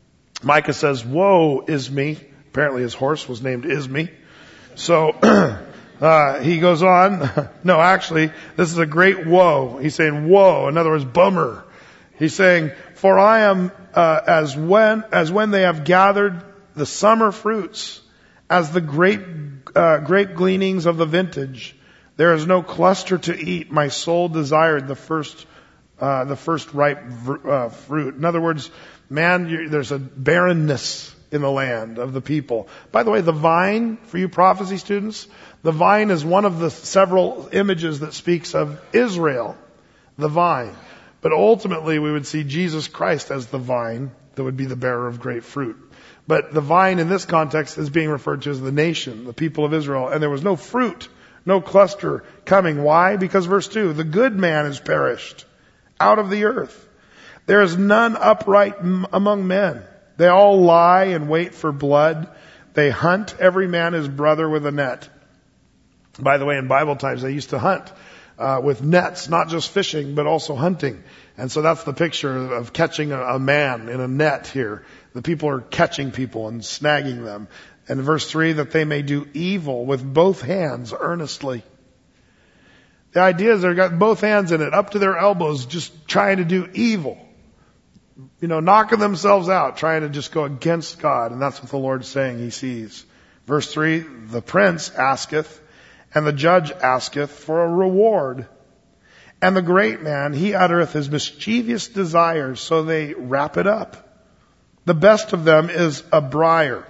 Micah says, woe is me. Apparently his horse was named Isme. So, he goes on. No, actually, this is a great woe. He's saying woe. In other words, bummer. He's saying, for I am, as when they have gathered the summer fruits, as the grape gleanings of the vintage. There is no cluster to eat. My soul desired the first ripe fruit. In other words, man, there's a barrenness in the land of the people. By the way, the vine, for you prophecy students, the vine is one of the several images that speaks of Israel, the vine. But ultimately, we would see Jesus Christ as the vine that would be the bearer of great fruit. But the vine in this context is being referred to as the nation, the people of Israel. And there was no fruit, no cluster coming. Why? Because verse 2, the good man is perished out of the earth. There is none upright among men. They all lie and wait for blood. They hunt every man his brother with a net. By the way, in Bible times, they used to hunt with nets, not just fishing, but also hunting. And so that's the picture of catching a man in a net here. The people are catching people and snagging them. And in verse 3, that they may do evil with both hands earnestly. The idea is they've got both hands in it, up to their elbows, just trying to do evil. Knocking themselves out, trying to just go against God. And that's what the Lord's saying he sees. Verse 3, the prince asketh, and the judge asketh for a reward. And the great man, he uttereth his mischievous desires, so they wrap it up. The best of them is a briar.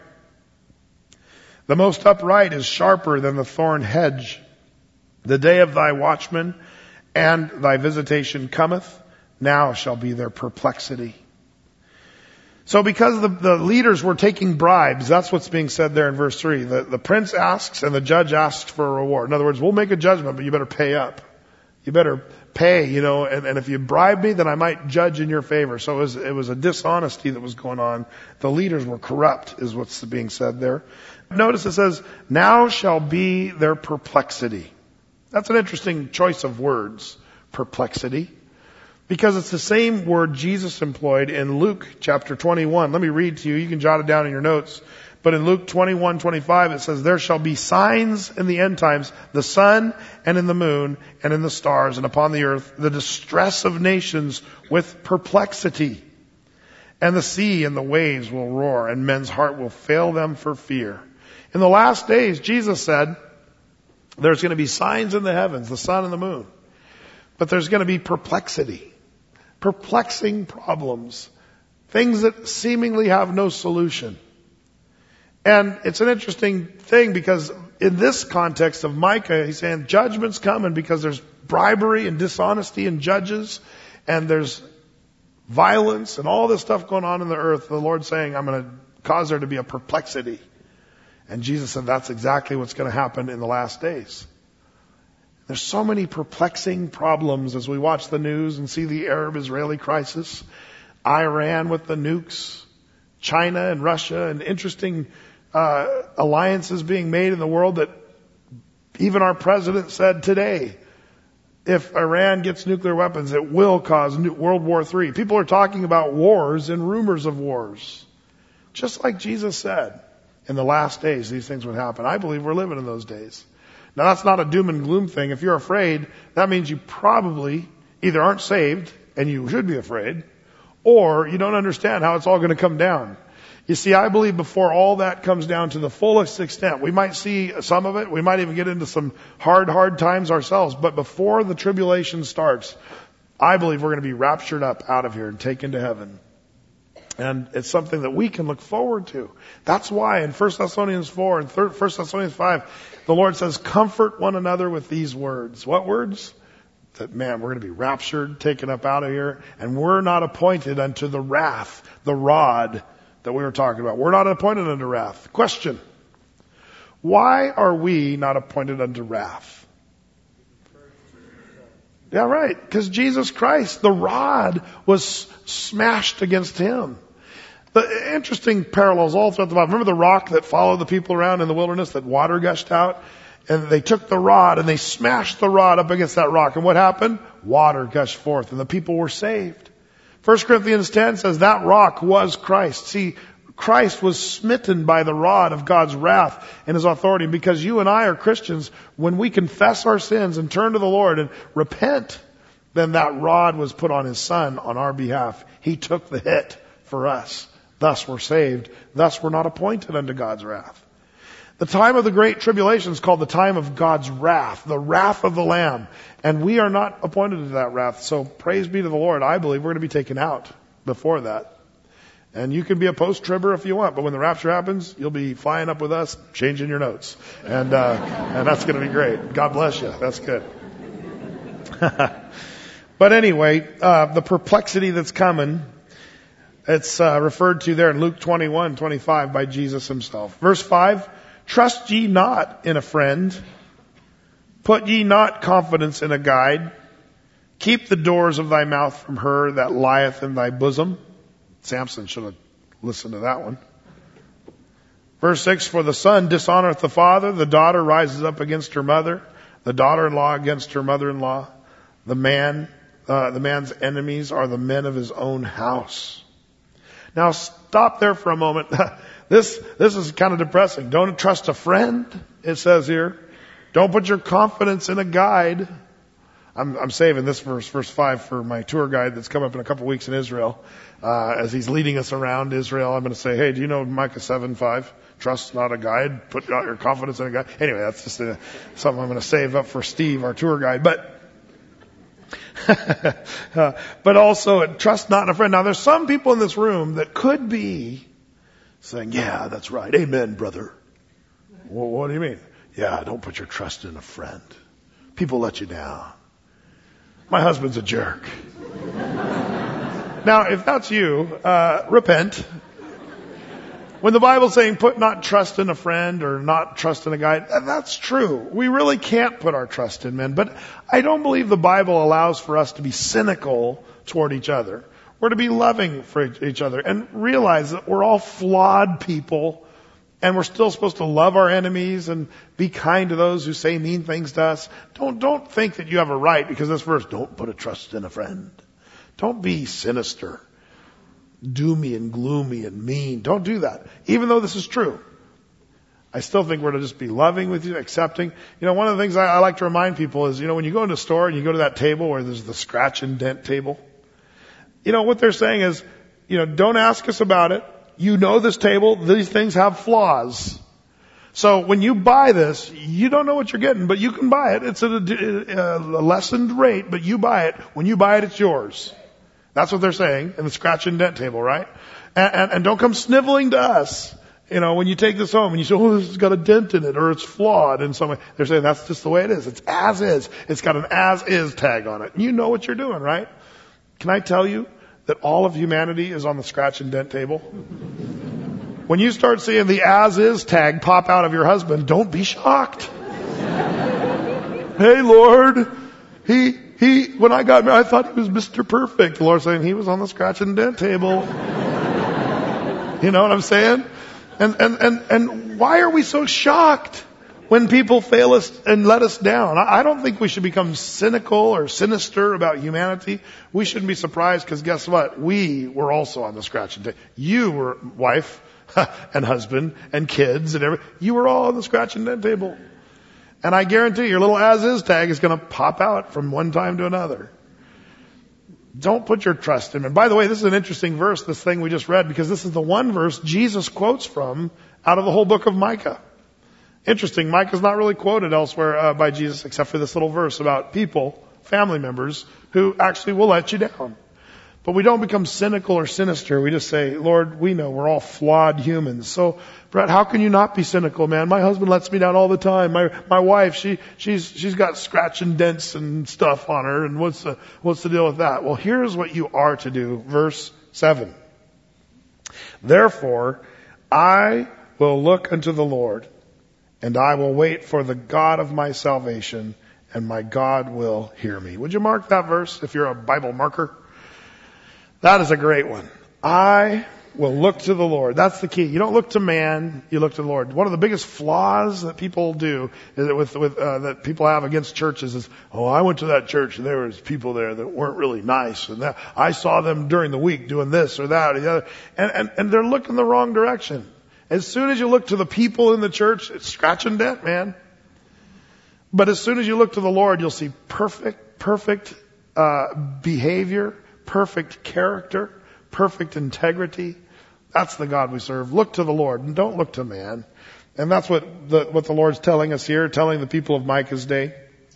The most upright is sharper than the thorn hedge. The day of thy watchman and thy visitation cometh. Now shall be their perplexity. So because the leaders were taking bribes, that's what's being said there in verse 3. The prince asks and the judge asks for a reward. In other words, we'll make a judgment, but you better pay up. You better pay, and if you bribe me, then I might judge in your favor. So it was a dishonesty that was going on. The leaders were corrupt, is what's being said there. Notice it says, now shall be their perplexity. That's an interesting choice of words, perplexity. Because it's the same word Jesus employed in Luke chapter 21. Let me read to you. You can jot it down in your notes. But in Luke 21:25 it says, there shall be signs in the end times, the sun and in the moon and in the stars and upon the earth, the distress of nations with perplexity. And the sea and the waves will roar and men's heart will fail them for fear. In the last days, Jesus said, there's going to be signs in the heavens, the sun and the moon. But there's going to be perplexity. Perplexing problems. Things that seemingly have no solution. And it's an interesting thing because in this context of Micah, he's saying judgment's coming because there's bribery and dishonesty in judges and there's violence and all this stuff going on in the earth. The Lord's saying, I'm going to cause there to be a perplexity. And Jesus said that's exactly what's going to happen in the last days. There's so many perplexing problems as we watch the news and see the Arab-Israeli crisis, Iran with the nukes, China and Russia, and interesting alliances being made in the world that even our president said today, if Iran gets nuclear weapons, it will cause World War III. People are talking about wars and rumors of wars. Just like Jesus said, in the last days, these things would happen. I believe we're living in those days. Now, that's not a doom and gloom thing. If you're afraid, that means you probably either aren't saved, and you should be afraid, or you don't understand how it's all going to come down. You see, I believe before all that comes down to the fullest extent, we might see some of it, we might even get into some hard times ourselves, but before the tribulation starts, I believe we're going to be raptured up out of here and taken to heaven. And it's something that we can look forward to. That's why in 1 Thessalonians 4 and 1 Thessalonians 5, the Lord says, comfort one another with these words. What words? That, man, we're going to be raptured, taken up out of here, and we're not appointed unto the wrath, the rod that we were talking about. We're not appointed unto wrath. Question. Why are we not appointed unto wrath? Yeah, right. Because Jesus Christ, the rod was smashed against him. The interesting parallels all throughout the Bible. Remember the rock that followed the people around in the wilderness, that water gushed out? And they took the rod and they smashed the rod up against that rock. And what happened? Water gushed forth and the people were saved. 1 Corinthians 10 says that rock was Christ. See, Christ was smitten by the rod of God's wrath and His authority. Because you and I are Christians, when we confess our sins and turn to the Lord and repent, then that rod was put on His Son on our behalf. He took the hit for us. Thus we're saved. Thus we're not appointed unto God's wrath. The time of the Great Tribulation is called the time of God's wrath, the wrath of the Lamb. And we are not appointed to that wrath. So praise be to the Lord. I believe we're going to be taken out before that. And you can be a post-tribber if you want, but when the rapture happens, you'll be flying up with us, changing your notes. And that's going to be great. God bless you. That's good. But anyway, the perplexity that's coming, it's referred to there in Luke 21:25 by Jesus Himself. Verse 5, trust ye not in a friend. Put ye not confidence in a guide. Keep the doors of thy mouth from her that lieth in thy bosom. Samson should have listened to that one. Verse 6, for the son dishonoreth the father, the daughter rises up against her mother, the daughter-in-law against her mother-in-law. The man's enemies are the men of his own house. Now stop there for a moment. This is kind of depressing. Don't trust a friend, it says here. Don't put your confidence in a guide. I'm saving this verse 5, for my tour guide that's coming up in a couple weeks in Israel. As he's leading us around Israel, I'm going to say, hey, do you know Micah 7:5? Trust not a guide. Put not your confidence in a guide. Anyway, that's just something I'm going to save up for Steve, our tour guide. But also, trust not in a friend. Now, there's some people in this room that could be saying, yeah, that's right. Amen, brother. Well, what do you mean? Yeah, don't put your trust in a friend. People let you down. My husband's a jerk. Now, if that's you, repent. When the Bible's saying put not trust in a friend or not trust in a guide, that's true. We really can't put our trust in men. But I don't believe the Bible allows for us to be cynical toward each other. We're to be loving for each other and realize that we're all flawed people, and we're still supposed to love our enemies and be kind to those who say mean things to us. Don't think that you have a right, because this verse, don't put a trust in a friend. Don't be sinister, doomy and gloomy and mean. Don't do that. Even though this is true, I still think we're to just be loving with you, accepting. You know, one of the things I like to remind people is, you know, when you go into a store and you go to that table where there's the scratch and dent table, you know, what they're saying is, you know, don't ask us about it. You know this table, these things have flaws. So when you buy this, you don't know what you're getting, but you can buy it. It's at a lessened rate, but you buy it. When you buy it, it's yours. That's what they're saying in the scratch and dent table, right? And don't come sniveling to us, you know, when you take this home and you say, oh, this has got a dent in it or it's flawed in some way. They're saying that's just the way it is. It's as is. It's got an as is tag on it. And you know what you're doing, right? Can I tell you that all of humanity is on the scratch and dent table? When you start seeing the as is tag pop out of your husband, don't be shocked. Hey, Lord, when I got married, I thought he was Mr. Perfect. The Lord's saying he was on the scratch and dent table. You know what I'm saying? And why are we so shocked when people fail us and let us down? I don't think we should become cynical or sinister about humanity. We shouldn't be surprised, because guess what? We were also on the scratch and dent. You were wife and husband and kids and everything. You were all on the scratch and dent table. And I guarantee your little as-is tag is going to pop out from one time to another. Don't put your trust in him. And by the way, this is an interesting verse, this thing we just read, because this is the one verse Jesus quotes from out of the whole book of Micah. Interesting, Micah's not really quoted elsewhere by Jesus except for this little verse about people, family members, who actually will let you down. But we don't become cynical or sinister. We just say, Lord, we know we're all flawed humans. So, Brett, how can you not be cynical, man? My husband lets me down all the time. My wife, she's got scratch and dents and stuff on her. And what's the deal with that? Well, here's what you are to do. Verse 7. Therefore, I will look unto the Lord, and I will wait for the God of my salvation, and my God will hear me. Would you mark that verse if you're a Bible marker? That is a great one. I will look to the Lord. That's the key. You don't look to man, you look to the Lord. One of the biggest flaws that people do is that people have against churches is, oh, I went to that church and there was people there that weren't really nice, and that I saw them during the week doing this or that or the other, and they're looking the wrong direction. As soon as you look to the people in the church, it's scratch and dent, man. But as soon as you look to the Lord, you'll see perfect behavior, perfect character, perfect integrity. That's the God we serve. Look to the Lord and don't look to man. And that's what the Lord's telling us here, telling the people of Micah's day.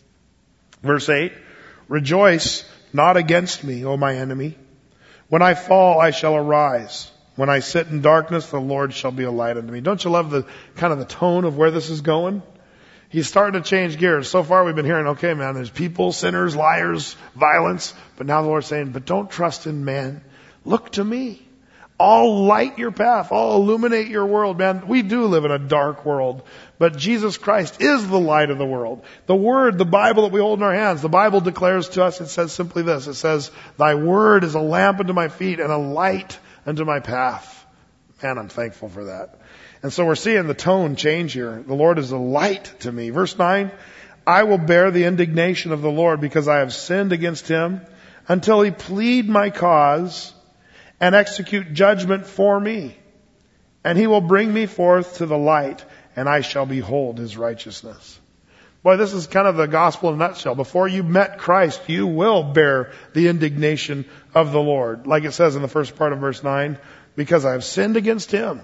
Verse 8, rejoice not against me, O my enemy. When I fall, I shall arise. When I sit in darkness, the Lord shall be a light unto me. Don't you love the kind of the tone of where this is going? He's starting to change gears. So far we've been hearing, okay, man, there's people, sinners, liars, violence. But now the Lord's saying, but don't trust in man. Look to me. I'll light your path. I'll illuminate your world, man. We do live in a dark world, but Jesus Christ is the light of the world. The Word, the Bible that we hold in our hands, the Bible declares to us, it says simply this. It says, thy Word is a lamp unto my feet and a light unto my path. Man, I'm thankful for that. And so we're seeing the tone change here. The Lord is a light to me. Verse 9, I will bear the indignation of the Lord because I have sinned against him until he plead my cause and execute judgment for me. And he will bring me forth to the light, and I shall behold his righteousness. Boy, this is kind of the gospel in a nutshell. Before you met Christ, you will bear the indignation of the Lord. Like it says in the first part of verse 9, because I have sinned against him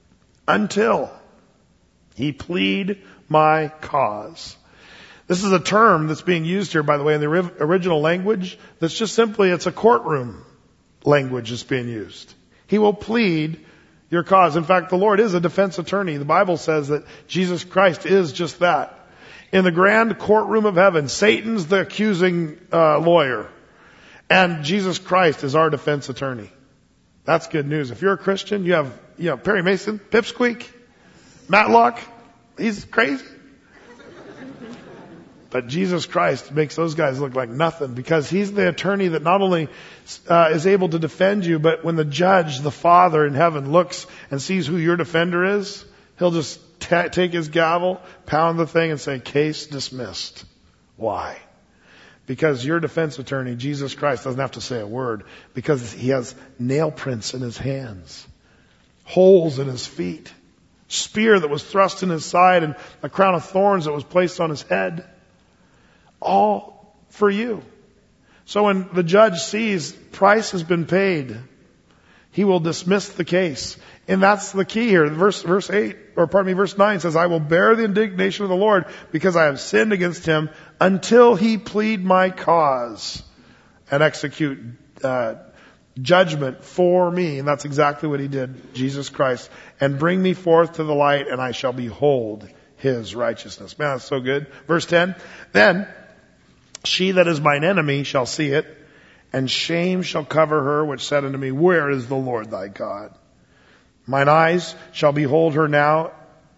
until he plead my cause. This is a term that's being used here, by the way, in the original language. That's just simply, it's a courtroom language that's being used. He will plead your cause. In fact, the Lord is a defense attorney. The Bible says that Jesus Christ is just that. In the grand courtroom of heaven, Satan's the accusing lawyer, and Jesus Christ is our defense attorney. That's good news. If you're a Christian, you have Perry Mason, Pipsqueak, Matlock. He's crazy. But Jesus Christ makes those guys look like nothing, because he's the attorney that not only is able to defend you, but when the judge, the Father in heaven, looks and sees who your defender is, he'll just take his gavel, pound the thing, and say, case dismissed. Why? Because your defense attorney, Jesus Christ, doesn't have to say a word, because he has nail prints in his hands, holes in his feet, spear that was thrust in his side, and a crown of thorns that was placed on his head. All for you. So when the judge sees price has been paid, he will dismiss the case. And that's the key here. Verse 9 says, I will bear the indignation of the Lord because I have sinned against him until he plead my cause and execute judgment for me. And that's exactly what he did, Jesus Christ. And bring me forth to the light, and I shall behold his righteousness. Man, that's so good. Verse 10, then she that is mine enemy shall see it, and shame shall cover her which said unto me, where is the Lord thy God? Mine eyes shall behold her now,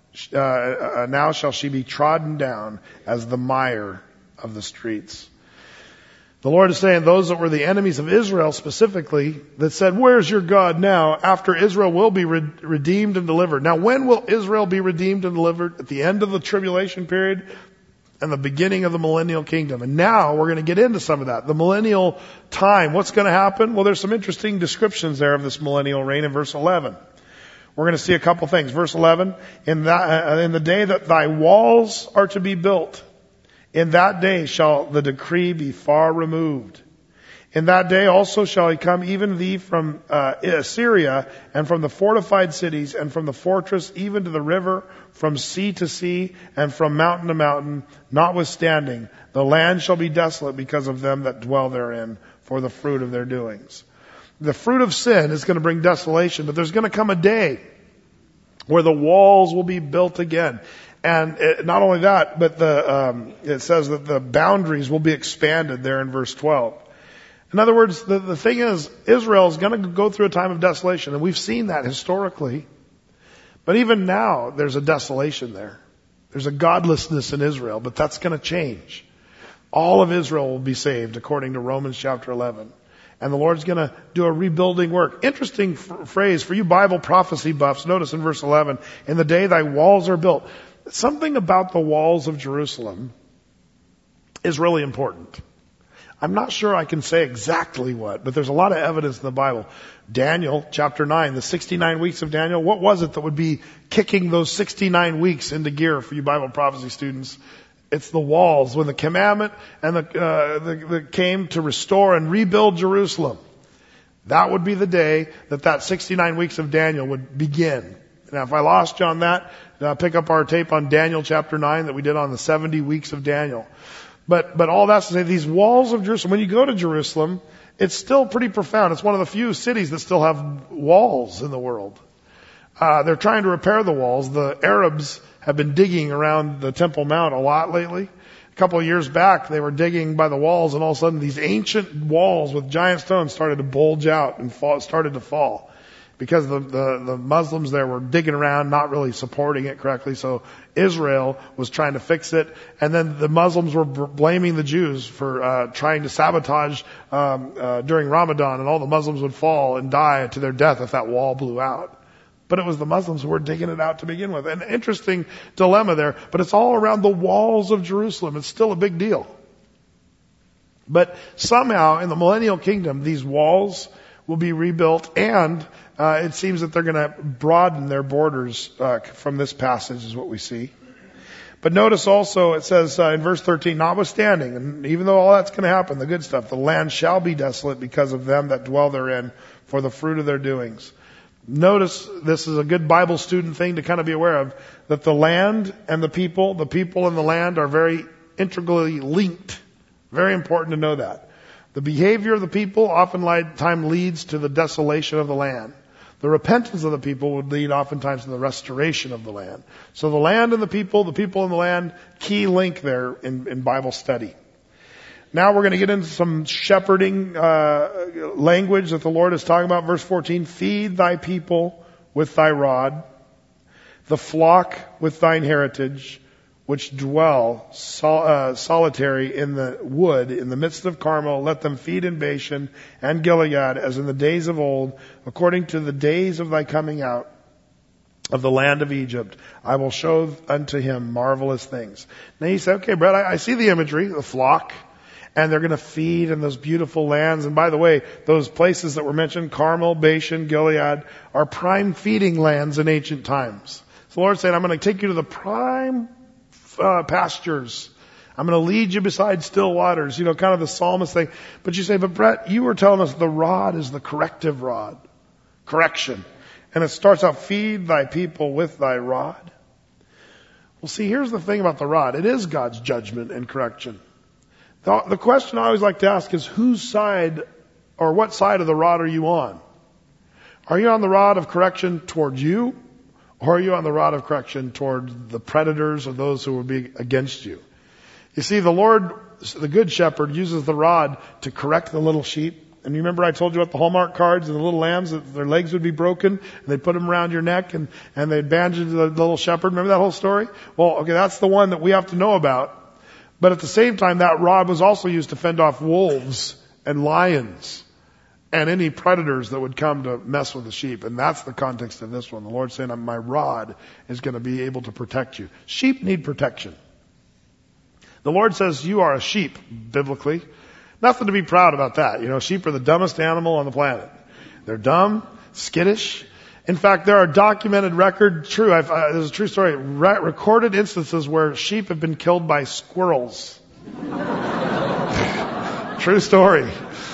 now shall she be trodden down as the mire of the streets. The Lord is saying those that were the enemies of Israel specifically, that said, where's your God now? After Israel will be redeemed and delivered. Now, when will Israel be redeemed and delivered? At the end of the tribulation period and the beginning of the millennial kingdom. And now we're going to get into some of that. The millennial time, what's going to happen? Well, there's some interesting descriptions there of this millennial reign in verse 11. We're going to see a couple things. Verse 11, in the day that thy walls are to be built, in that day shall the decree be far removed. In that day also shall he come even thee from Assyria, and from the fortified cities, and from the fortress even to the river, from sea to sea, and from mountain to mountain. Notwithstanding, the land shall be desolate because of them that dwell therein, for the fruit of their doings. The fruit of sin is going to bring desolation, but there's going to come a day where the walls will be built again. And not only that, but it says that the boundaries will be expanded there in verse 12. In other words, the thing is, Israel is going to go through a time of desolation, and we've seen that historically. But even now, there's a desolation there. There's a godlessness in Israel, but that's going to change. All of Israel will be saved, according to Romans chapter 11. And the Lord's going to do a rebuilding work. Interesting phrase for you Bible prophecy buffs. Notice in verse 11, in the day thy walls are built. Something about the walls of Jerusalem is really important. I'm not sure I can say exactly what, but there's a lot of evidence in the Bible. Daniel, chapter 9, the 69 weeks of Daniel, what was it that would be kicking those 69 weeks into gear for you Bible prophecy students? It's the walls. When the commandment and the came to restore and rebuild Jerusalem, that would be the day that 69 weeks of Daniel would begin. Now, if I lost you on that, pick up our tape on Daniel chapter 9 that we did on the 70 weeks of Daniel. But all that's to say, these walls of Jerusalem, when you go to Jerusalem, it's still pretty profound. It's one of the few cities that still have walls in the world. They're trying to repair the walls. The Arabs have been digging around the Temple Mount a lot lately. A couple of years back, they were digging by the walls, and all of a sudden these ancient walls with giant stones started to bulge out and started to fall. Because the Muslims there were digging around, not really supporting it correctly. So Israel was trying to fix it. And then the Muslims were blaming the Jews for trying to sabotage during Ramadan. And all the Muslims would fall and die to their death if that wall blew out. But it was the Muslims who were digging it out to begin with. An interesting dilemma there. But it's all around the walls of Jerusalem. It's still a big deal. But somehow in the millennial kingdom, these walls will be rebuilt, and it seems that they're going to broaden their borders from this passage is what we see. But notice also it says in verse 13, notwithstanding, and even though all that's going to happen, the good stuff, the land shall be desolate because of them that dwell therein, for the fruit of their doings. Notice this is a good Bible student thing to kind of be aware of, that the land and the people and the land are very integrally linked. Very important to know that. The behavior of the people oftentimes leads to the desolation of the land. The repentance of the people would lead oftentimes to the restoration of the land. So the land and the people and the land, key link there in Bible study. Now we're going to get into some shepherding language that the Lord is talking about. Verse 14, feed thy people with thy rod, the flock with thine heritage, which dwell solitary in the wood, in the midst of Carmel. Let them feed in Bashan and Gilead, as in the days of old, according to the days of thy coming out of the land of Egypt. I will show unto him marvelous things. Now you say, okay, Brett, I see the imagery, the flock, and they're going to feed in those beautiful lands. And by the way, those places that were mentioned, Carmel, Bashan, Gilead, are prime feeding lands in ancient times. So the Lord's saying, I'm going to take you to the prime pastures. I'm going to lead you beside still waters. You know, kind of the psalmist thing. But you say, but Brett, you were telling us the rod is the corrective rod. Correction. And it starts out, feed thy people with thy rod. Well, see, here's the thing about the rod. It is God's judgment and correction. The question I always like to ask is, whose side or what side of the rod are you on? Are you on the rod of correction toward you? Or are you on the rod of correction toward the predators or those who will be against you? You see, the Lord, the good shepherd, uses the rod to correct the little sheep. And you remember I told you about the Hallmark cards and the little lambs, that their legs would be broken, and they'd put them around your neck, and they'd bandage the little shepherd. Remember that whole story? Well, okay, that's the one that we have to know about. But at the same time, that rod was also used to fend off wolves and lions and any predators that would come to mess with the sheep. And that's the context of this one. The Lord's saying, my rod is going to be able to protect you. Sheep need protection. The Lord says you are a sheep, biblically. Nothing to be proud about that. You know, sheep are the dumbest animal on the planet. They're dumb, skittish. In fact, there are documented there's a true story, recorded instances where sheep have been killed by squirrels. True story.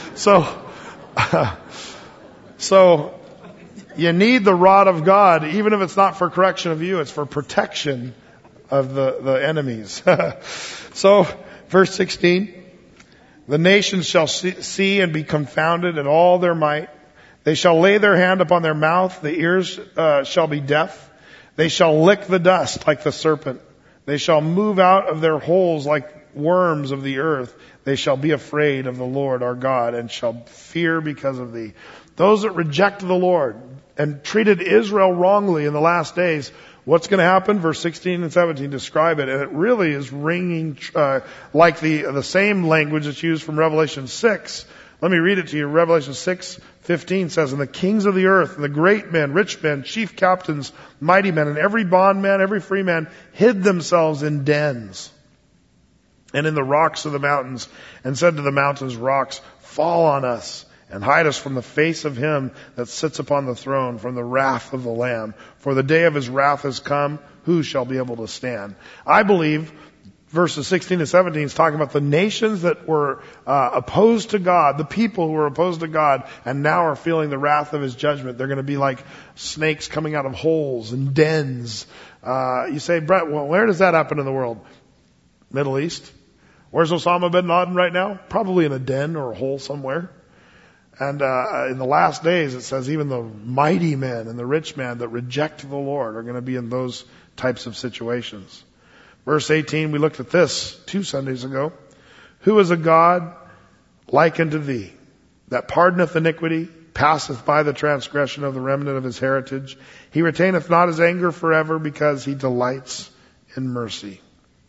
So you need the rod of God, even if it's not for correction of you, it's for protection of the enemies. So, verse 16, the nations shall see and be confounded at all their might. They shall lay their hand upon their mouth, the ears shall be deaf. They shall lick the dust like the serpent. They shall move out of their holes like worms of the earth. They shall be afraid of the Lord our God and shall fear because of thee. Those that reject the Lord and treated Israel wrongly in the last days, what's going to happen? Verse 16 and 17 describe it, and it really is ringing like the same language that's used from Revelation 6 Let me read it to you. Revelation 6:15 says, "And the kings of the earth, and the great men, rich men, chief captains, mighty men, and every bondman, every free man, hid themselves in dens and in the rocks of the mountains, and said to the mountains, rocks, fall on us, and hide us from the face of him that sits upon the throne, from the wrath of the Lamb. For the day of his wrath has come. Who shall be able to stand?" I believe verses 16 to 17 is talking about the nations that were opposed to God, the people who were opposed to God, and now are feeling the wrath of his judgment. They're going to be like snakes coming out of holes and dens. You say, Brett, well, where does that happen in the world? Middle East. Where's Osama bin Laden right now? Probably in a den or a hole somewhere. And in the last days, it says even the mighty men and the rich men that reject the Lord are going to be in those types of situations. Verse 18, we looked at this 2 Sundays ago. "Who is a God like unto thee, that pardoneth iniquity, passeth by the transgression of the remnant of his heritage? He retaineth not his anger forever, because he delights in mercy."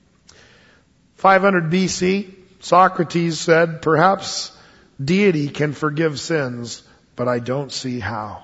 500 BC, Socrates said, "Perhaps deity can forgive sins, but I don't see how."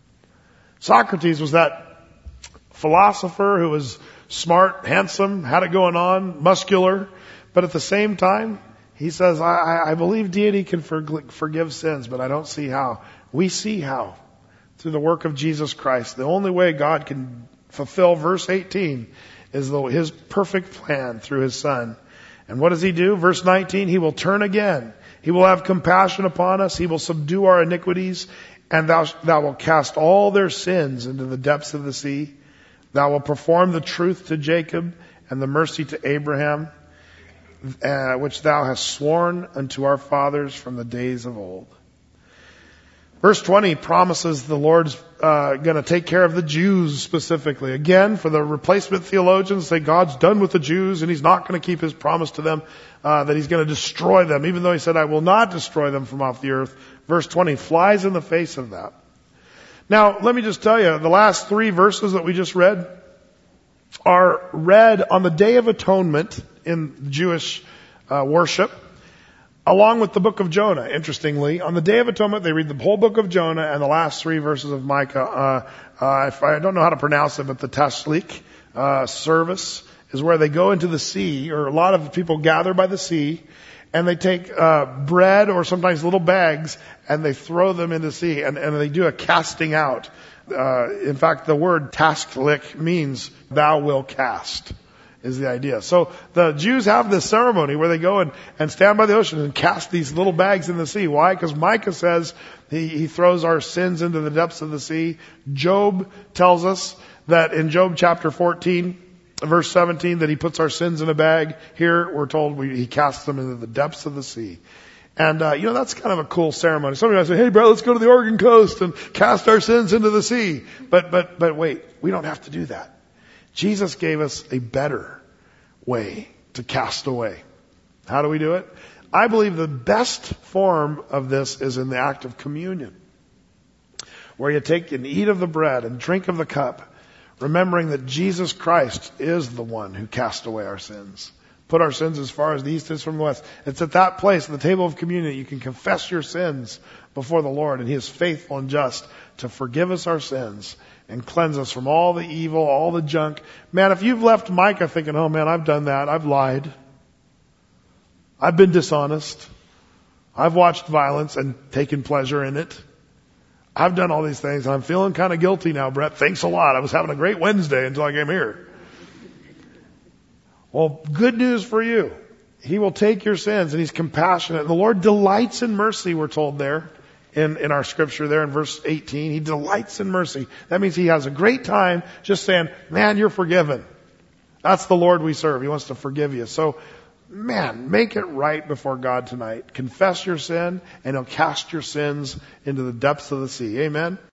Socrates was that philosopher who was smart, handsome, had it going on, muscular, but at the same time, he says, I believe deity can forgive sins, but I don't see how. We see how. Through the work of Jesus Christ. The only way God can fulfill verse 18 is his perfect plan through his Son. And what does he do? Verse 19, he will turn again. He will have compassion upon us. He will subdue our iniquities, and thou wilt cast all their sins into the depths of the sea. Thou wilt perform the truth to Jacob and the mercy to Abraham, which thou hast sworn unto our fathers from the days of old. Verse 20 promises the Lord's going to take care of the Jews specifically. Again, for the replacement theologians, say God's done with the Jews and he's not going to keep his promise to them, that he's going to destroy them, even though he said, "I will not destroy them from off the earth." Verse 20 flies in the face of that. Now, let me just tell you, the last 3 verses that we just read are read on the Day of Atonement in Jewish worship, along with the book of Jonah. Interestingly, on the Day of Atonement, they read the whole book of Jonah and the last 3 verses of Micah. If I don't know how to pronounce it, but the Tashlik service is where they go into the sea, or a lot of people gather by the sea, and they take bread or sometimes little bags and they throw them into the sea, and they do a casting out. In fact, the word tashlik means "thou will cast," is the idea. So the Jews have this ceremony where they go and stand by the ocean and cast these little bags in the sea. Why? Because Micah says he throws our sins into the depths of the sea. Job tells us that in Job chapter 14, verse 17, that he puts our sins in a bag. Here we're told he casts them into the depths of the sea. And, that's kind of a cool ceremony. Somebody might say, "Hey, bro, let's go to the Oregon coast and cast our sins into the sea." But wait, we don't have to do that. Jesus gave us a better way to cast away. How do we do it? I believe the best form of this is in the act of communion, where you take and eat of the bread and drink of the cup, remembering that Jesus Christ is the one who cast away our sins. Put our sins as far as the east is from the west. It's at that place, at the table of communion, you can confess your sins before the Lord, and he is faithful and just to forgive us our sins and cleanse us from all the evil, all the junk. Man, if you've left Micah thinking, "Oh man, I've done that. I've lied. I've been dishonest. I've watched violence and taken pleasure in it. I've done all these things and I'm feeling kind of guilty now, Brett. Thanks a lot. I was having a great Wednesday until I came here." Well, good news for you. He will take your sins and he's compassionate. The Lord delights in mercy, we're told there in our scripture there in verse 18. He delights in mercy. That means he has a great time just saying, "Man, you're forgiven." That's the Lord we serve. He wants to forgive you. So, man, make it right before God tonight. Confess your sin and he'll cast your sins into the depths of the sea. Amen.